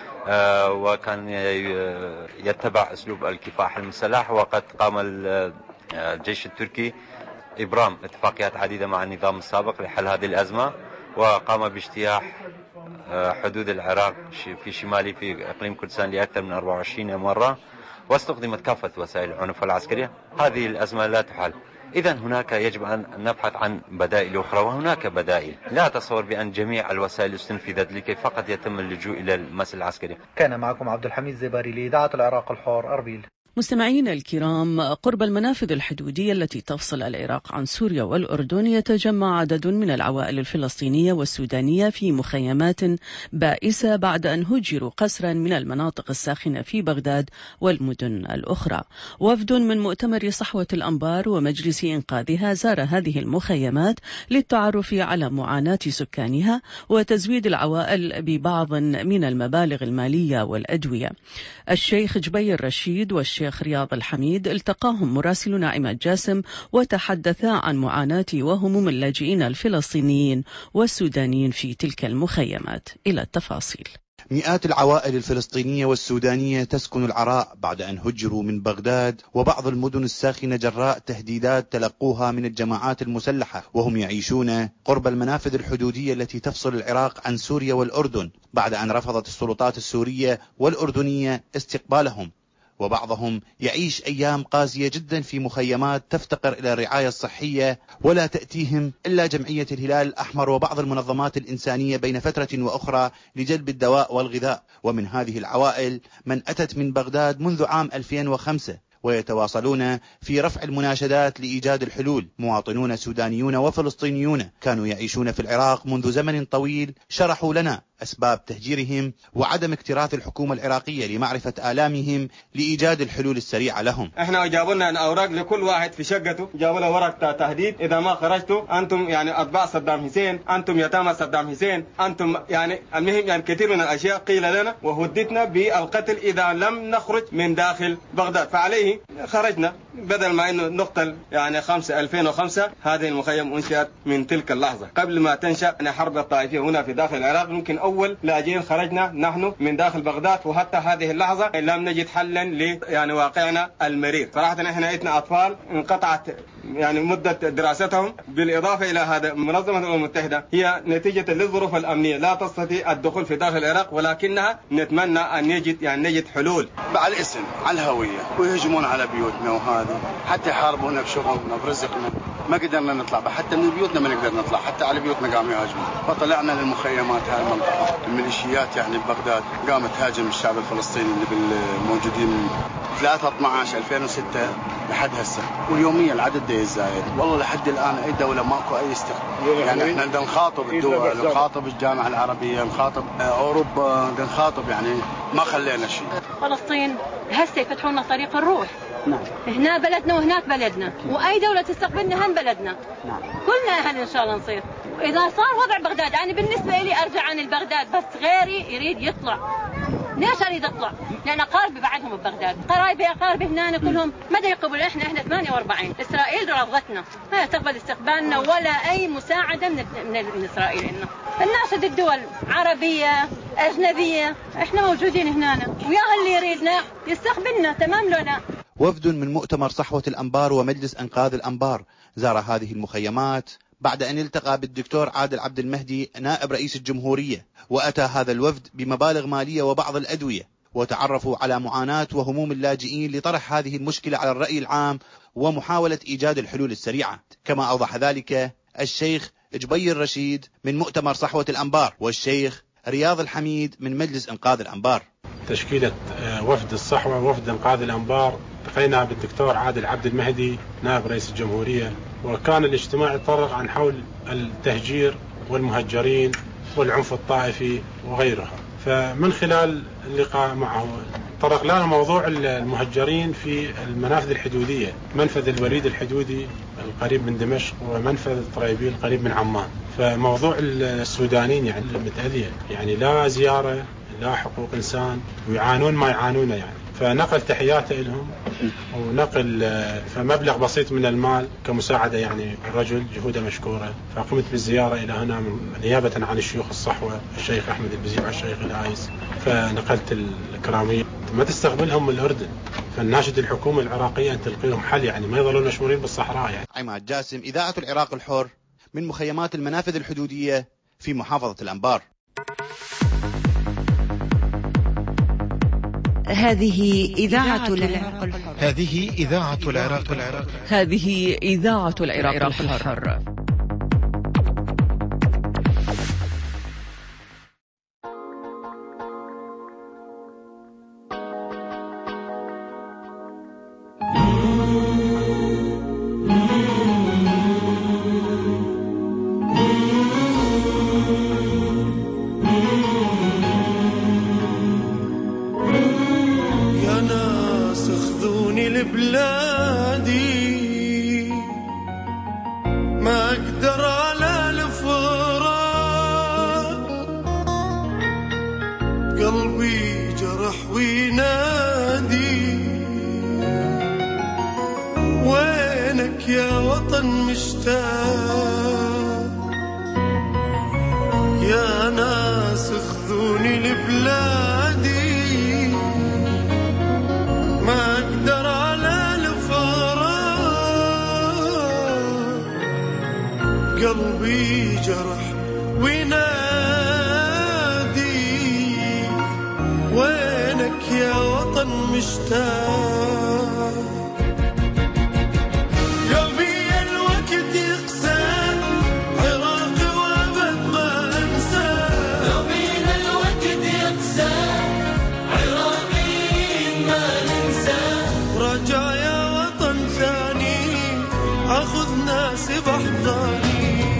وكان يتبع أسلوب الكفاح المسلح، وقد قام الجيش التركي إبرام اتفاقيات عديدة مع النظام السابق لحل هذه الأزمة، وقام باجتياح حدود العراق في شمالي في إقليم كردستان لأكثر من 24 مرة، واستخدمت كافة وسائل العنف العسكرية. هذه الأزمة لا تحل. إذن هناك يجب أن نبحث عن بدائل أخرى، وهناك بدائل. لا أتصور بأن جميع الوسائل استنفذت لكي فقط يتم اللجوء إلى المسألة العسكرية. كان معكم عبد الحميد زباري لإذاعة العراق الحر، أربيل. مستمعينا الكرام، قرب المنافذ الحدودية التي تفصل العراق عن سوريا والأردن يتجمع عدد من العوائل الفلسطينية والسودانية في مخيمات بائسة بعد أن هجروا قسرا من المناطق الساخنة في بغداد والمدن الأخرى. وفد من مؤتمر صحوة الأنبار ومجلس إنقاذها زار هذه المخيمات للتعرف على معاناة سكانها وتزويد العوائل ببعض من المبالغ المالية والأدوية. الشيخ جبير رشيد والشيخ رياض الحميد التقاهم مراسلنا عماد جاسم وتحدثا عن معاناة وهموم اللاجئين الفلسطينيين والسودانيين في تلك المخيمات. إلى التفاصيل. مئات العوائل الفلسطينية والسودانية تسكن العراء بعد أن هجروا من بغداد وبعض المدن الساخنة جراء تهديدات تلقوها من الجماعات المسلحة، وهم يعيشون قرب المنافذ الحدودية التي تفصل العراق عن سوريا والأردن بعد أن رفضت السلطات السورية والأردنية استقبالهم. وبعضهم يعيش أيام قاسية جدا في مخيمات تفتقر إلى الرعاية الصحية، ولا تأتيهم إلا جمعية الهلال الأحمر وبعض المنظمات الإنسانية بين فترة وأخرى لجلب الدواء والغذاء. ومن هذه العوائل من أتت من بغداد منذ عام 2005 ويتواصلون في رفع المناشدات لإيجاد الحلول. مواطنون سودانيون وفلسطينيون كانوا يعيشون في العراق منذ زمن طويل شرحوا لنا أسباب تهجيرهم وعدم اكتراث الحكومة العراقية لمعرفة آلامهم لإيجاد الحلول السريعة لهم. احنا جابوا لنا الأوراق لكل واحد في شقته، جابوا له ورق تهديد إذا ما خرجتوا أنتم يعني أتباع صدام حسين، أنتم يتامى صدام حسين، أنتم يعني المهم يعني كثير من الأشياء قيل لنا وهددنا بالقتل إذا لم نخرج من داخل بغداد. فعليه خرجنا بدل ما إنه نقتل يعني 2005 هذه المخيم أنشأت من تلك اللحظة قبل ما تنشأ حرب الطائفية هنا في داخل العراق. ممكن أول لاجئين خرجنا نحن من داخل بغداد، وحتى هذه اللحظة لم نجد حلا يعني واقعنا المرير. صراحة احنا إتنا أطفال انقطعت يعني مدة دراستهم، بالإضافة إلى هذا منظمة الأمم المتحدة هي نتيجة للظروف الأمنية لا تستطيع الدخول في داخل العراق، ولكنها نتمنى أن نجد حلول. على الاسم على الهوية ويهجمون على بيوتنا، وهذا حتى يحاربونا بشغلنا برزقنا، ما قدرنا نطلع حتى من بيوتنا، ما نقدر نطلع حتى على بيوتنا قاموا يهاجمون. فطلعنا للمخيمات هاي المنطقة، الميليشيات يعني ببغداد قامت تهاجم الشعب الفلسطيني اللي الموجودين 3/12/2006 لحد هسه، واليوميا العدد يزايد. والله لحد الآن أي دولة ماكو أي استقرار. يعني احنا بدنا نخاطب الدول، نخاطب الجامعة العربية، نخاطب أوروبا، نخاطب يعني ما خلينا شيء. فلسطين هسه يفتحوا لنا طريق الروح. نعم. هنا بلدنا وهناك بلدنا، وأي دولة تستقبلنا هم بلدنا. نعم. كلنا أهل إن شاء الله نصير. إذا صار وضع بغداد، أنا بالنسبة لي أرجع عن البغداد، بس غيري يريد يطلع. ليش أريد أطلع؟ لأن أقاربي بعدهم ببغداد، أقاربي هنا كلهم ما يقبلوا. إحنا 48. إسرائيل رفضتنا، ما تقبل استقبالنا ولا أي مساعدة من إسرائيل لنا. الناس الدول عربية أجنبية، إحنا موجودين هنا، ويا اللي يريدنا يستقبلنا تمام لنا. وفد من مؤتمر صحوة الأنبار ومجلس أنقاذ الأنبار زار هذه المخيمات بعد أن التقى بالدكتور عادل عبد المهدي نائب رئيس الجمهورية، وأتى هذا الوفد بمبالغ مالية وبعض الأدوية، وتعرفوا على معاناة وهموم اللاجئين لطرح هذه المشكلة على الرأي العام ومحاولة إيجاد الحلول السريعة، كما أوضح ذلك الشيخ جبير رشيد من مؤتمر صحوة الأنبار والشيخ رياض الحميد من مجلس إنقاذ الأنبار. تشكيلة وفد الصحوة وفد إنقاذ الأنبار التقينا بالدكتور عادل عبد المهدي نائب رئيس الجمهورية، وكان الاجتماع يتطرق عن حول التهجير والمهجرين والعنف الطائفي وغيرها. فمن خلال اللقاء معه طرق لنا موضوع المهجرين في المنافذ الحدودية، منفذ الوريد الحدودي القريب من دمشق ومنفذ الطريبي القريب من عمان. فموضوع السودانيين يعني المتأذية يعني لا زيارة لا حقوق إنسان ويعانون ما يعانونه يعني. فنقل تحياته لهم ونقل فمبلغ بسيط من المال كمساعدة يعني الرجل جهوده مشكورة. فقمت بالزيارة إلى هنا نيابة عن الشيوخ الصحوة الشيخ أحمد البزيع والشيخ العايس، فنقلت الكرامية ما تستقبلهم من الأردن. فالناشد الحكومة العراقية أن تلقي لهم حل يعني ما يظلون مشمولين بالصحراء يعني. عماد جاسم، إذاعة العراق الحر من مخيمات المنافذ الحدودية في محافظة الأنبار. هذه إذاعة العراق الحر. هذه إذاعة العراق الحر. هذه إذاعة العراق الحر. بلادي ما أقدر على الفراق، قلبي جرح وينادي وينك يا وطن مشتاق. يا ناس خذوني لبلادي ما أقدر على قلبي جرح وينادي وينك يا وطن مشتاق يومي الوقت يقسى عراقي وابد ما انسى يومي الوقت يقسى عراقي ما ننسى رجع يا وطن ثاني اخذ ناسي بحضاني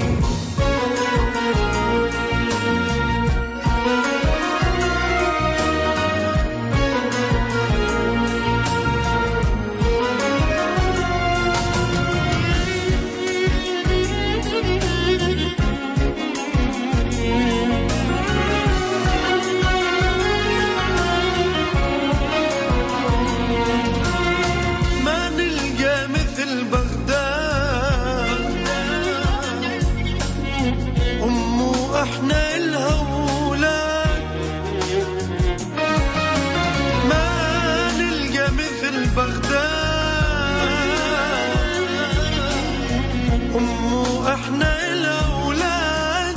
احنا الهولاد ما نلقى مثل بغداد امو احنا الاولاد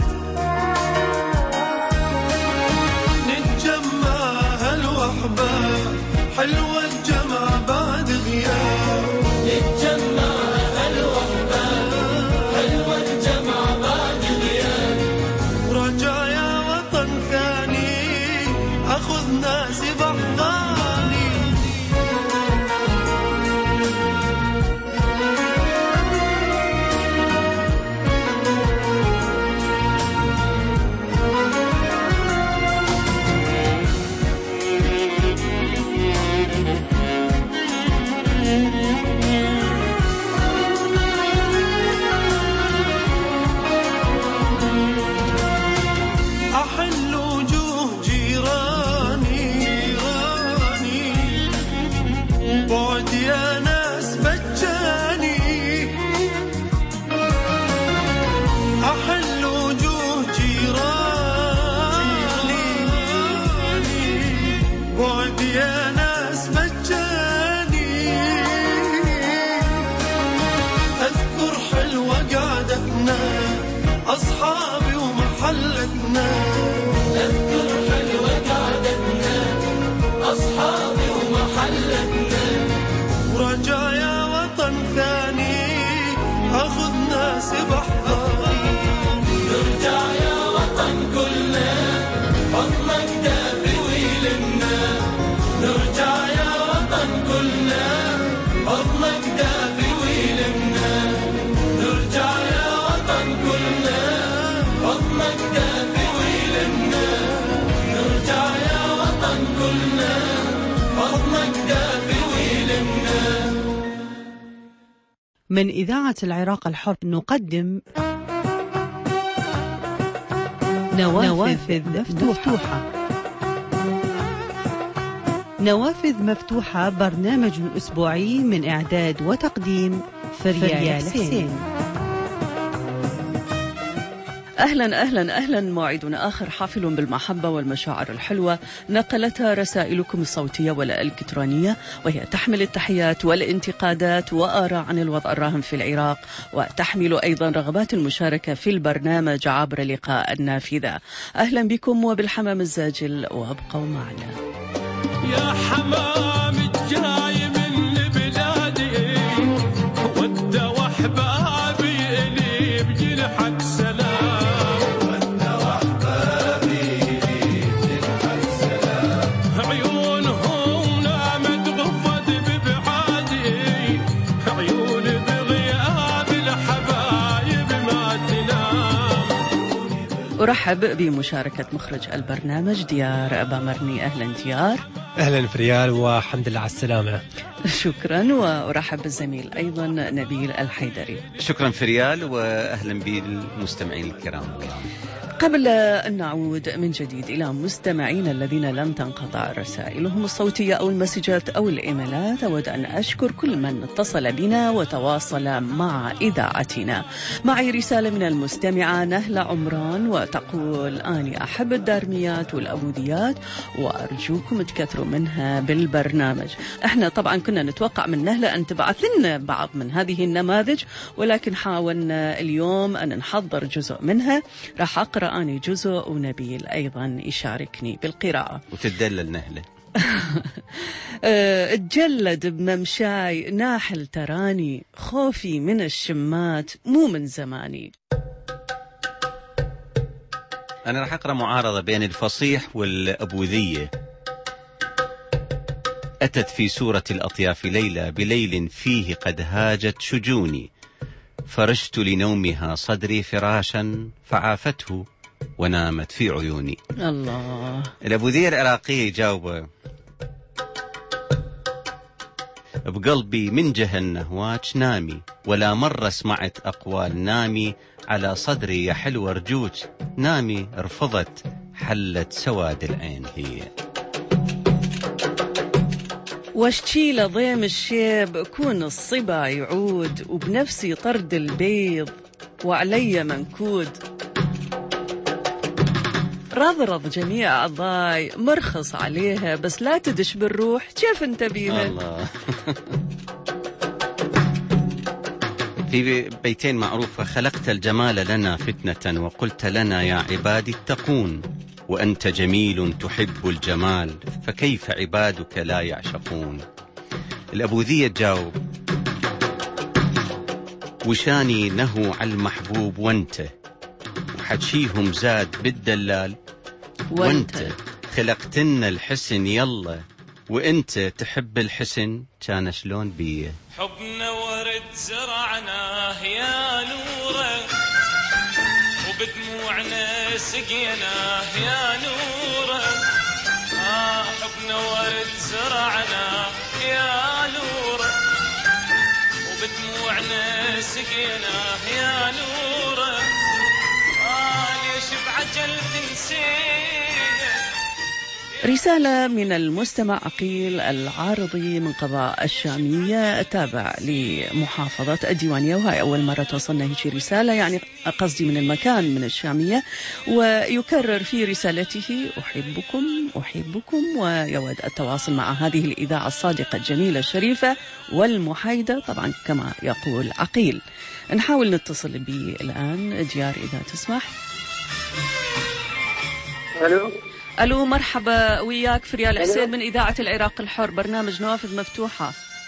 نتجمع هالوحبة حلوة الجمع بعد غياب نتجمع هالوحبة حلوة الجمع بعد غياب رجع يا وطن ثاني أخذ ناسي بحضاني أحل وجوه جيراني بعد يا ناس بجاني أحل وجوه جيراني بعد يا ناس بجاني أذكر حلوة قعدتنا أصحابي ومحلتنا أذكر حلوة قعدتنا أصحابي ومحلتنا ورجع يا وطن ثاني أخذ ناسي بحضاني نرجع يا وطن كلنا حضنك دافي ويلمنا نرجع يا وطن كلنا حضنك دافي ويلمنا نرجع يا وطن كلنا حضنك دافي ويلمنا نرجع يا وطن كلنا حضنك دافي ويلمنا. من إذاعة العراق الحر نقدم نوافذ مفتوحة. نوافذ مفتوحة برنامج أسبوعي من إعداد وتقديم فريال حسين. أهلا أهلا أهلا، موعدنا آخر حافل بالمحبة والمشاعر الحلوة نقلتها رسائلكم الصوتية والإلكترونية، وهي تحمل التحيات والانتقادات وآراء عن الوضع الراهن في العراق، وتحمل أيضا رغبات المشاركة في البرنامج عبر لقاء النافذة. أهلا بكم وبالحمام الزاجل، وابقوا معنا. يا حمام الجاي من بلادي ود وحبابي إلي بجنحك سلام أرحب بمشاركة مخرج البرنامج ديار أبامرني. أهلا ديار. أهلا فريال، وحمد لله على السلامة. شكرا. وأرحب بالزميل أيضا نبيل الحيدري. شكرا فريال، وأهلا بالمستمعين الكرام. قبل أن نعود من جديد إلى مستمعين الذين لم تنقطع رسائلهم الصوتية أو المسجات أو الإيميلات، أود أن أشكر كل من اتصل بنا وتواصل مع إذاعتنا. معي رسالة من المستمعة نهلة عمران، وتقول: أني أحب الدارميات والأبوديات وأرجوكم تكثروا منها بالبرنامج. احنا طبعا كنا نتوقع من نهلة أن تبعث لنا بعض من هذه النماذج، ولكن حاولنا اليوم أن نحضر جزء منها. راح أقرأ أني جزء ونبيل أيضا يشاركني بالقراءة. وتدلل نهلة. اتجلد بممشاي ناحل تراني، خوفي من الشمات مو من زماني. أنا راح أقرأ معارضة بين الفصيح والأبوذية. أتت في سورة الأطياف ليلة بليل فيه قد هاجت شجوني، فرشت لنومها صدري فراشا فعافته ونامت في عيوني. الله. الأبوذية العراقية يجاوبه: بقلبي من جهنه واج نامي، ولا مرة سمعت أقوال نامي، على صدري يا حلوة رجوج نامي، رفضت حلت سواد العين هي. واشتيل ضيم الشيب كون الصبا يعود، وبنفسي طرد البيض وعلي منكود، رضرض جميع أعضاي مرخص عليها، بس لا تدش بالروح كيف انت بيها. الله. في بيتين معروفة: خلقت الجمال لنا فتنة، وقلت لنا يا عبادي اتقون، وأنت جميل تحب الجمال، فكيف عبادك لا يعشقون. الأبوذية تجاوب: وشاني نهو على المحبوب وانت، وحجيهم زاد بالدلال، وانت خلقتنا الحسن يلا، وانت تحب الحسن كان شلون بيه. حبنا ورد زرعناه يا نوره، وبدموعنا سقيناه يا نوره. حبنا ورد زرعناه يا نوره، وبدموعنا سقيناه يا نوره. ليش بعجل تنسينا. رسالة من المستمع عقيل العارضي من قضاء الشامية تابع لمحافظة الديوانية، وهي أول مرة توصلنا هيك رسالة، يعني قصدي من المكان من الشامية، ويكرر في رسالته: أحبكم أحبكم، ويود التواصل مع هذه الإذاعة الصادقة الجميلة الشريفة والمحايدة طبعا كما يقول عقيل. نحاول نتصل به الآن ديار إذا تسمح. ألو مرحبا وياك، فريال حسين من إذاعة العراق الحر، برنامج نوافذ مفتوحة.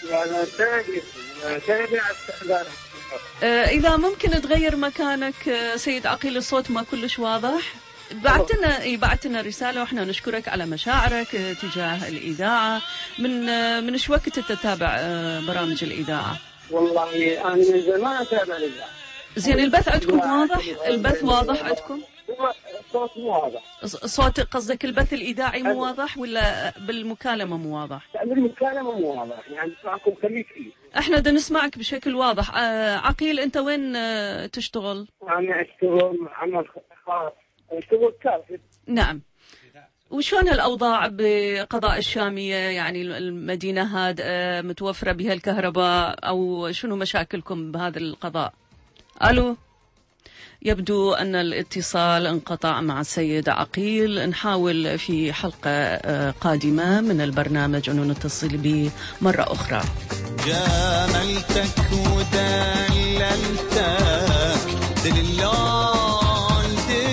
إذا ممكن تغير مكانك سيد عقيل، الصوت ما كلش واضح. بعتنا رسالة وإحنا نشكرك على مشاعرك تجاه الإذاعة. من شو وقت تتابع برامج الإذاعة؟ والله أنا من زمان أتابع الإذاعة. زين، البث عندكم واضح؟ البث واضح عندكم؟ الصوت مو واضح. صوت قصدك البث الإذاعي مو واضح ولا بالمكالمة مو واضح؟ لا بالمكالمة مو واضح، يعني نسمعكم خليك فيه. احنا بدنا نسمعك بشكل واضح. عقيل انت وين تشتغل؟ انا اشتغل عمل خاص، اشتغل كاتب. نعم. وشون الأوضاع بقضاء الشامية؟ يعني المدينة هادئة متوفرة بها الكهرباء، أو شنو مشاكلكم بهذا القضاء؟ ألو، يبدو أن الاتصال انقطع مع السيد عقيل. نحاول في حلقة قادمة من البرنامج أنه نتصل به مرة أخرى. جملتك ودللتك دللون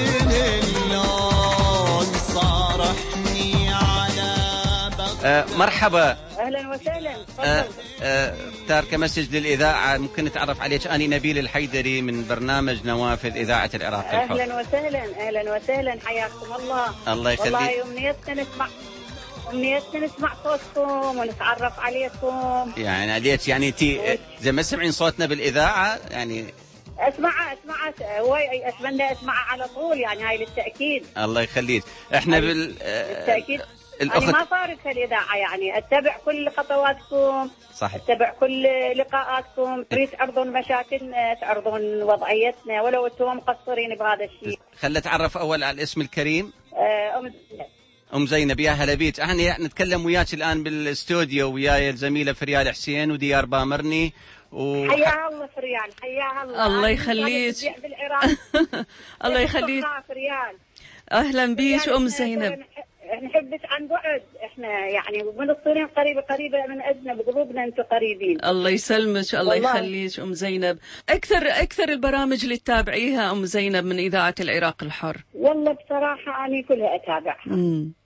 دللون صارحني على مرحبا. أهلا وسهلا. تارك مسج للإذاعة، ممكن نتعرف عليك؟ أنا نبيل الحيدري من برنامج نوافذ إذاعة العراق الحر. أهلا وسهلا. أهلا وسهلا، حياكم الله. الله يخليك. والله أمنيتنا نسمع صوتكم ونتعرف عليكم. يعني عليك، يعني أنتي زي ما سمعين صوتنا بالإذاعة يعني اسمع أتمنى أسمعها على طول، يعني هاي للتأكيد. الله يخليك. احنا بالتأكيد أنا ما فارق الإذاعة، يعني أتبع كل خطواتكم. صحيح. أتبع كل لقاءاتكم، تريد تعرضون مشاكلنا، تعرضون وضعيتنا، ولو أنتم مقصرين بهذا الشيء. خلنا نتعرف أول على الاسم الكريم. أم زينب. يا هلا بيك. احنا نتكلم وياك الآن بالاستوديو وياي الزميلة فريال حسين وديار بامرني حياها الله فريال، حياها الله. الله يخليك. الله يخليك. أهلا بيك أم زينب. نحبك عن بعد، احنا يعني من الصيرين قريبة من أجنا، بقلوبنا انتم قريبين. الله يسلمك. الله يخليك أم زينب. أكثر البرامج اللي تتابعيها أم زينب من إذاعة العراق الحر؟ والله بصراحة أنا كلها أتابعها.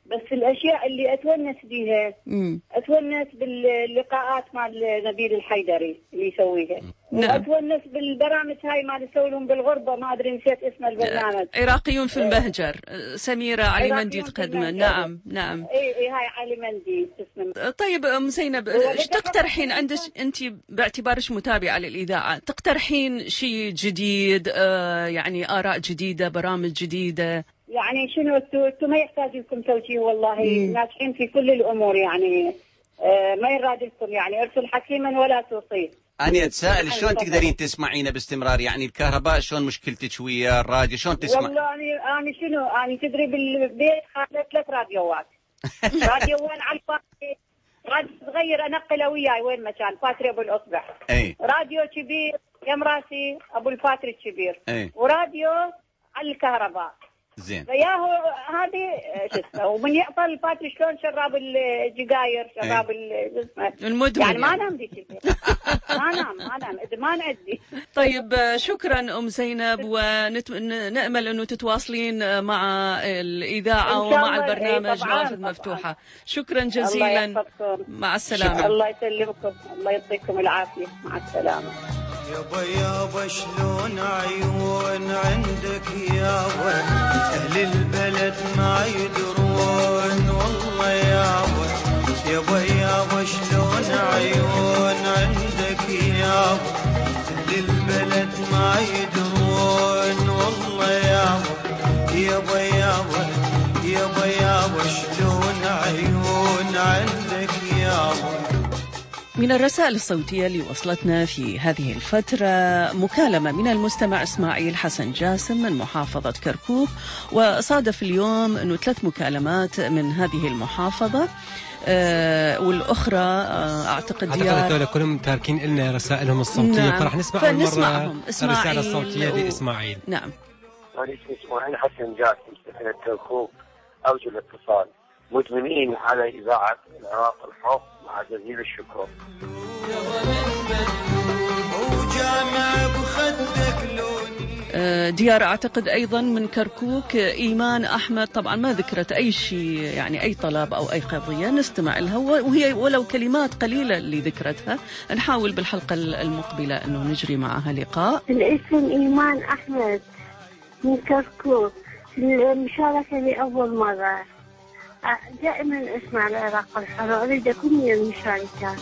بس الأشياء اللي أتونس بيها أتونس باللقاءات مع نبيل الحيدري اللي يسويها. وأتونس بالبرامج هاي ما يسوون بالغربة، ما أدري نسيت اسم البرنامج. عراقيون في المهجر، سميرة علي مندي تقدمه. نعم. اي هاي علي مندي اسمه. طيب أم زينب، ايش تقترحين عندك أنت باعتبارك متابعة للإذاعة؟ تقترحين شيء جديد، يعني آراء جديدة، برامج جديدة؟ يعني شنو انتم ما يحتاج لكم توجيه، والله ناجحين في كل الامور، يعني ما يراد لكم يعني ارسل حكيما ولا توصيه. أنا أتساءل شلون تقدرين تسمعينه باستمرار؟ يعني الكهرباء شلون مشكلتك ويا الراديو؟ شلون تسمع؟ والله أنا شنو تدري بالبيت خالت 3 راديوات. راديوين على الفاترة، راديو صغير أنقله وياي وين ما كان، فاترة أبو الأصبع. راديو كبير يم راسي أبو الفاترة الكبير. وراديو على الكهرباء. زين. فياهو هذه شو اسمه، ومن يعطل الفاترة شلون شراب الجقاير، شراب المدمن يعني ما نام ذيك ما نام ادمان عندي. طيب شكرا ام زينب، ونأمل انه تتواصلين مع الاذاعه ومع البرنامج نوافذ مفتوحه. شكرا جزيلا، مع السلامه. الله يسلمكم، الله يعطيكم العافيه، مع السلامه. يابا شلون عيون عندك يابا، اهل البلد ما يدرون والله يابا شلون عيون عندك يابا، اهل البلد ما يدرون والله يابا شلون عيون عندك يابا. من الرسائل الصوتية اللي وصلتنا في هذه الفترة مكالمة من المستمع إسماعيل حسن جاسم من محافظة كركوك، وصادف اليوم أنه 3 مكالمات من هذه المحافظة، والأخرى أعتقد هذول كلهم تاركين لنا رسائلهم الصوتية. نعم. فرح نسمع الرسالة الصوتية لإسماعيل. نعم. أنا اسمي إسماعيل حسن جاسم سكنة كركوك. أرجو الاتصال، مدمنين على إذاعة العراق الحر، مع جزيل الشكر. ديار أعتقد أيضا من كركوك، إيمان أحمد طبعا ما ذكرت أي شيء، يعني أي طلب أو أي قضية نستمع لها، وهي ولو كلمات قليلة اللي ذكرتها. نحاول بالحلقة المقبلة أنه نجري معها لقاء. الاسم إيمان أحمد من كركوك، المشاركة لأول مرة. دائما اسمع العراق الحر، اريد اكون من المشاركات.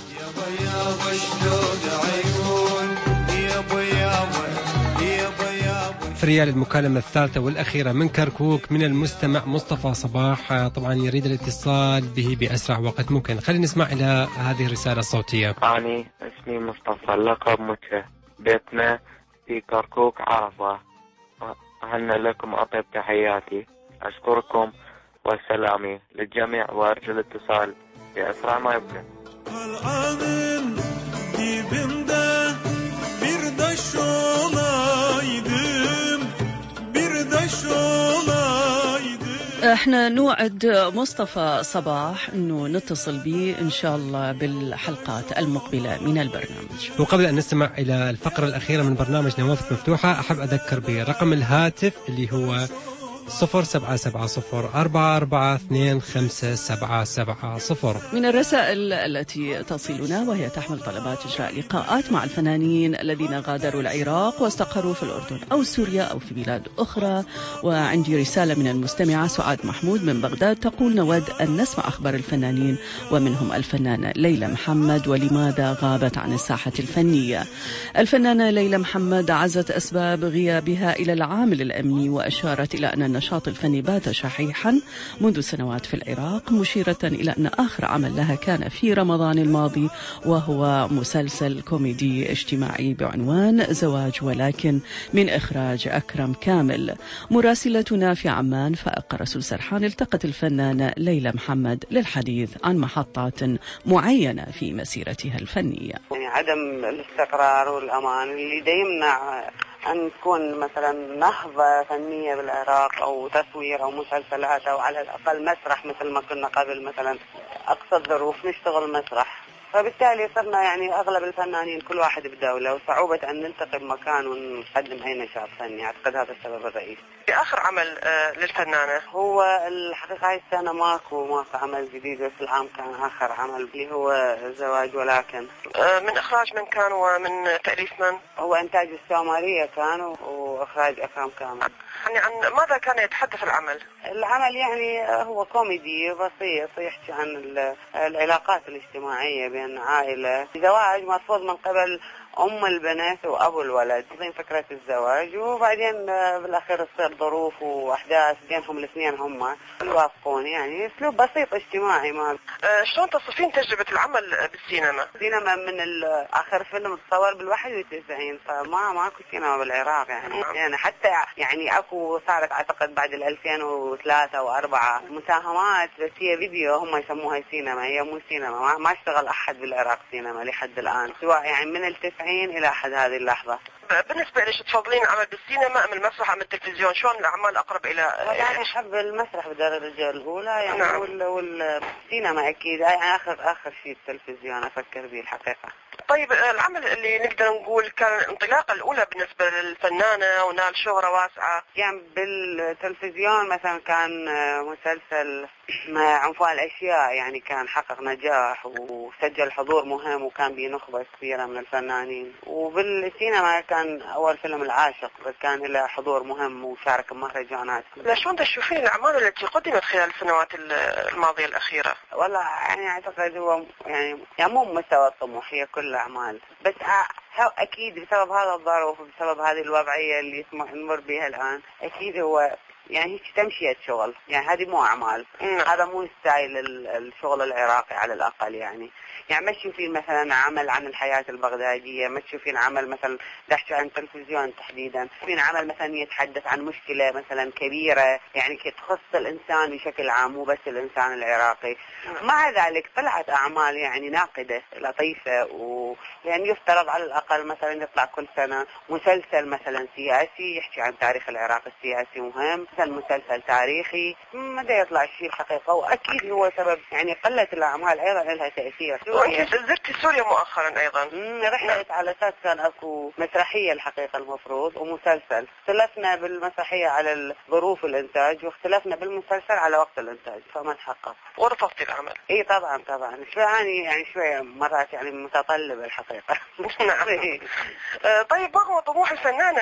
فريال المكالمة الثالثة والأخيرة من كركوك من المستمع مصطفى صباح، طبعا يريد الاتصال به بأسرع وقت ممكن. خلينا نسمع إلى هذه الرسالة الصوتية. أنا اسمي مصطفى، اللقب متى، بيتنا في كركوك عرفة. أهلا لكم، أطيب تحياتي، أشكركم والسلامي للجميع، وأرجو الاتصال بأسرع ما يمكن. احنا نوعد مصطفى صباح انه نتصل به ان شاء الله بالحلقات المقبلة من البرنامج. وقبل ان نستمع الى الفقرة الأخيرة من برنامج نوافذ مفتوحة، احب اذكر برقم الهاتف اللي هو 0770442570. من الرسائل التي تصلنا وهي تحمل طلبات إجراء لقاءات مع الفنانين الذين غادروا العراق واستقروا في الأردن أو سوريا أو في بلاد أخرى. وعندي رسالة من المستمعة سعاد محمود من بغداد تقول: نود أن نسمع أخبار الفنانين ومنهم الفنانة ليلى محمد، ولماذا غابت عن الساحة الفنية. الفنانة ليلى محمد عزت أسباب غيابها إلى العامل الأمني، وأشارت إلى أن النشاط الفني بات شحيحا منذ سنوات في العراق، مشيرة إلى أن آخر عمل لها كان في رمضان الماضي، وهو مسلسل كوميدي اجتماعي بعنوان زواج ولكن، من إخراج أكرم كامل. مراسلتنا في عمان فائقة رسول سرحان التقت الفنانة ليلى محمد للحديث عن محطات معينة في مسيرتها الفنية. يعني عدم الاستقرار والأمان اللي يمنع أن تكون مثلا نهضة فنية بالعراق أو تصوير أو مسلسلات أو على الأقل مسرح مثل ما كنا قبل. مثلا أقصى الظروف نشتغل مسرح، فبالتالي صرنا يعني أغلب الفنانين كل واحد بدولة، وصعوبة أن نلتقي بمكان ونقدم أي نشاط فني. أعتقد هذا السبب الرئيسي. آخر عمل للفنانة هو الحقيقة هاي السنة ماكو عمل جديد، بس العام كان آخر عمل اللي هو زواج ولكن. من إخراج من كان ومن تأليف من؟ هو إنتاج السومرية كان وإخراج أكرم كامل. يعني عن ماذا كان يتحدث العمل؟ العمل يعني هو كوميدي بسيط، يحكي عن العلاقات الاجتماعية بين عائلة، زواج مرفوض من قبل أم البنات وأبو الولد، زين فكرة الزواج، وبعدين بالأخير تصير ظروف وأحداث بينهم الاثنين هم يوافقون. يعني أسلوب بسيط اجتماعي. ما شلون تصفين تجربة العمل بالسينما؟ السينما من آخر فيلم تصور بال91، فما ماكو سينما بالعراق يعني حتى يعني أكو صارت أعتقد بعد 2003 و4 مساهمات، بس هي فيديو هم يسموها سينما، هي مو سينما. ما اشتغل أحد بالعراق سينما لحد الآن، سواء يعني من التسعين إلى حد هذه اللحظة. بالنسبة ليش تفضلين العمل بالسينما أم المسرح أم التلفزيون؟ شلون الأعمال أقرب إلى؟ يعني أحب المسرح بالدرجة الأولى يعني. نعم. والسينما أكيد يعني آخر شيء التلفزيون أفكر به الحقيقة. طيب العمل اللي نقدر نقول كان الانطلاقة الأولى بالنسبة للفنانة ونال شهرة واسعة يعني بالتلفزيون مثلا كان مسلسل عنفوان الأشياء، يعني كان حقق نجاح وسجل حضور مهم وكان به نخبة كثيرة من الفنانين. وبالسينما كان أول فيلم العاشق، كان له حضور مهم وشارك بمهرجانات. شلون تشوفين الأعمال التي قدمت خلال السنوات الماضية الأخيرة؟ والله يعني أعتقد هو يعني مو مستوى الطموح، هي كل أعمال، بس أكيد بسبب هذا الظرف وبسبب هذه الوضعية اللي نمر بها الآن، أكيد هو يعني هيك تمشية شغل، يعني هذه مو أعمال. هذا مو ستايل الشغل العراقي على الأقل. يعني ما تشوفين مثلا عمل عن الحياة البغدادية، ما تشوفين عمل مثلا تحكي عن تلفزيون تحديدا، تشوفين عمل مثلا يتحدث عن مشكلة مثلا كبيرة يعني تخص الإنسان بشكل عام، مو بس الإنسان العراقي. مع ذلك طلعت أعمال يعني ناقدة لطيفة، ويعني يفترض على الأقل مثلا يطلع كل سنة مسلسل مثلا سياسي يحكي عن تاريخ العراق السياسي مهم، مثلا مسلسل تاريخي، ما دا يطلع الشيء الحقيقة. وأكيد هو سبب يعني قلة الأعمال أيضا لها تأثير. وأنت زرتي سوريا مؤخرا أيضا؟ رحلت على أساس كان أكو مسرحية الحقيقة المفروض ومسلسل، اختلفنا بالمسرحية على ظروف الإنتاج واختلفنا بالمسلسل على وقت الإنتاج فما تحقق. ورفضتي العمل؟ إيه طبعا يعني شوية مرات يعني متطلبة الحقيقة. نعم. طيب ما هو طموح الفنانة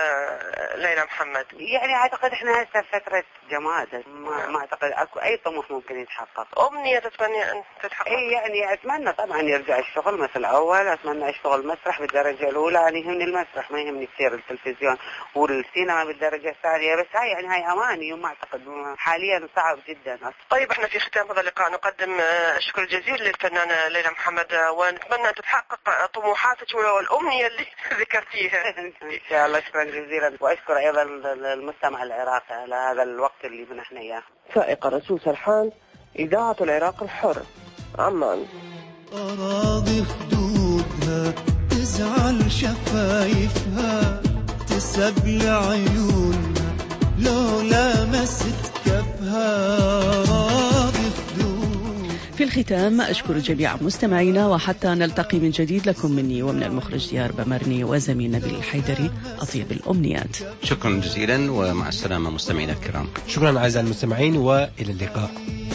ليلى محمد؟ يعني أعتقد إحنا هسه فترة جماد، ما أعتقد أكو أي طموح ممكن يتحقق. أمنية تتمنى أن تتحقق؟ إيه يعني أتمنى طبعا يرجع الشغل مثل أول، أتمنى أشتغل مسرح بالدرجة الأولى، يعني يهمني المسرح ما يهمني كثير التلفزيون والسينما بالدرجة الثانية، بس هاي أماني وما أعتقد حاليا صعب جدا. طيب احنا في ختام هذا اللقاء نقدم الشكر الجزيل للفنانة ليلى محمد، ونتمنى أن تتحقق طموحاتك والأمنية اللي ذكرتيها. إن شاء الله، شكرا جزيلا، وأشكر أيضا المستمع العراقي على هذا الوقت اللي منحنا إياه. سائق رسول سرحان، إذاعة العراق الحر، عمان. أراضي خدودها تزعل شفايفها، تسبل عيونها لو لمست كفها. أراضي خدود. في الختام أشكر جميع مستمعينا، وحتى نلتقي من جديد لكم مني ومن المخرج ديار بمرني وزميل نبيل الحيدري أطيب الأمنيات. شكرا جزيلا ومع السلامة مستمعينا الكرام. شكرا أعزائي المستمعين وإلى اللقاء.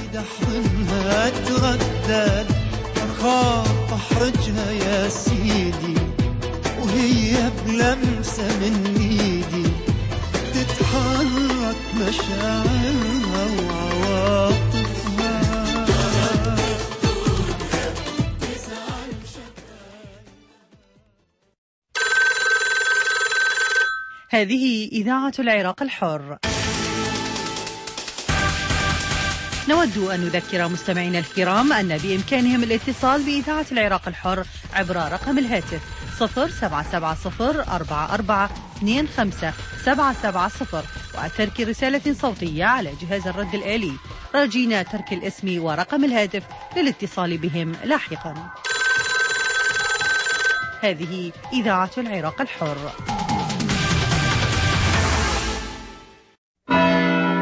دحضنها تردد أخاف أحرجها يا سيدي، وهي بلمسة من إيدي تتحرك مشاعرها وعواطفها. هذه إذاعة العراق الحر. نود أن نذكر مستمعينا الكرام أن بإمكانهم الاتصال بإذاعة العراق الحر عبر رقم الهاتف 077044257570 وترك رسالة صوتية على جهاز الرد الآلي، راجين ترك الاسم ورقم الهاتف للاتصال بهم لاحقا. هذه إذاعة العراق الحر.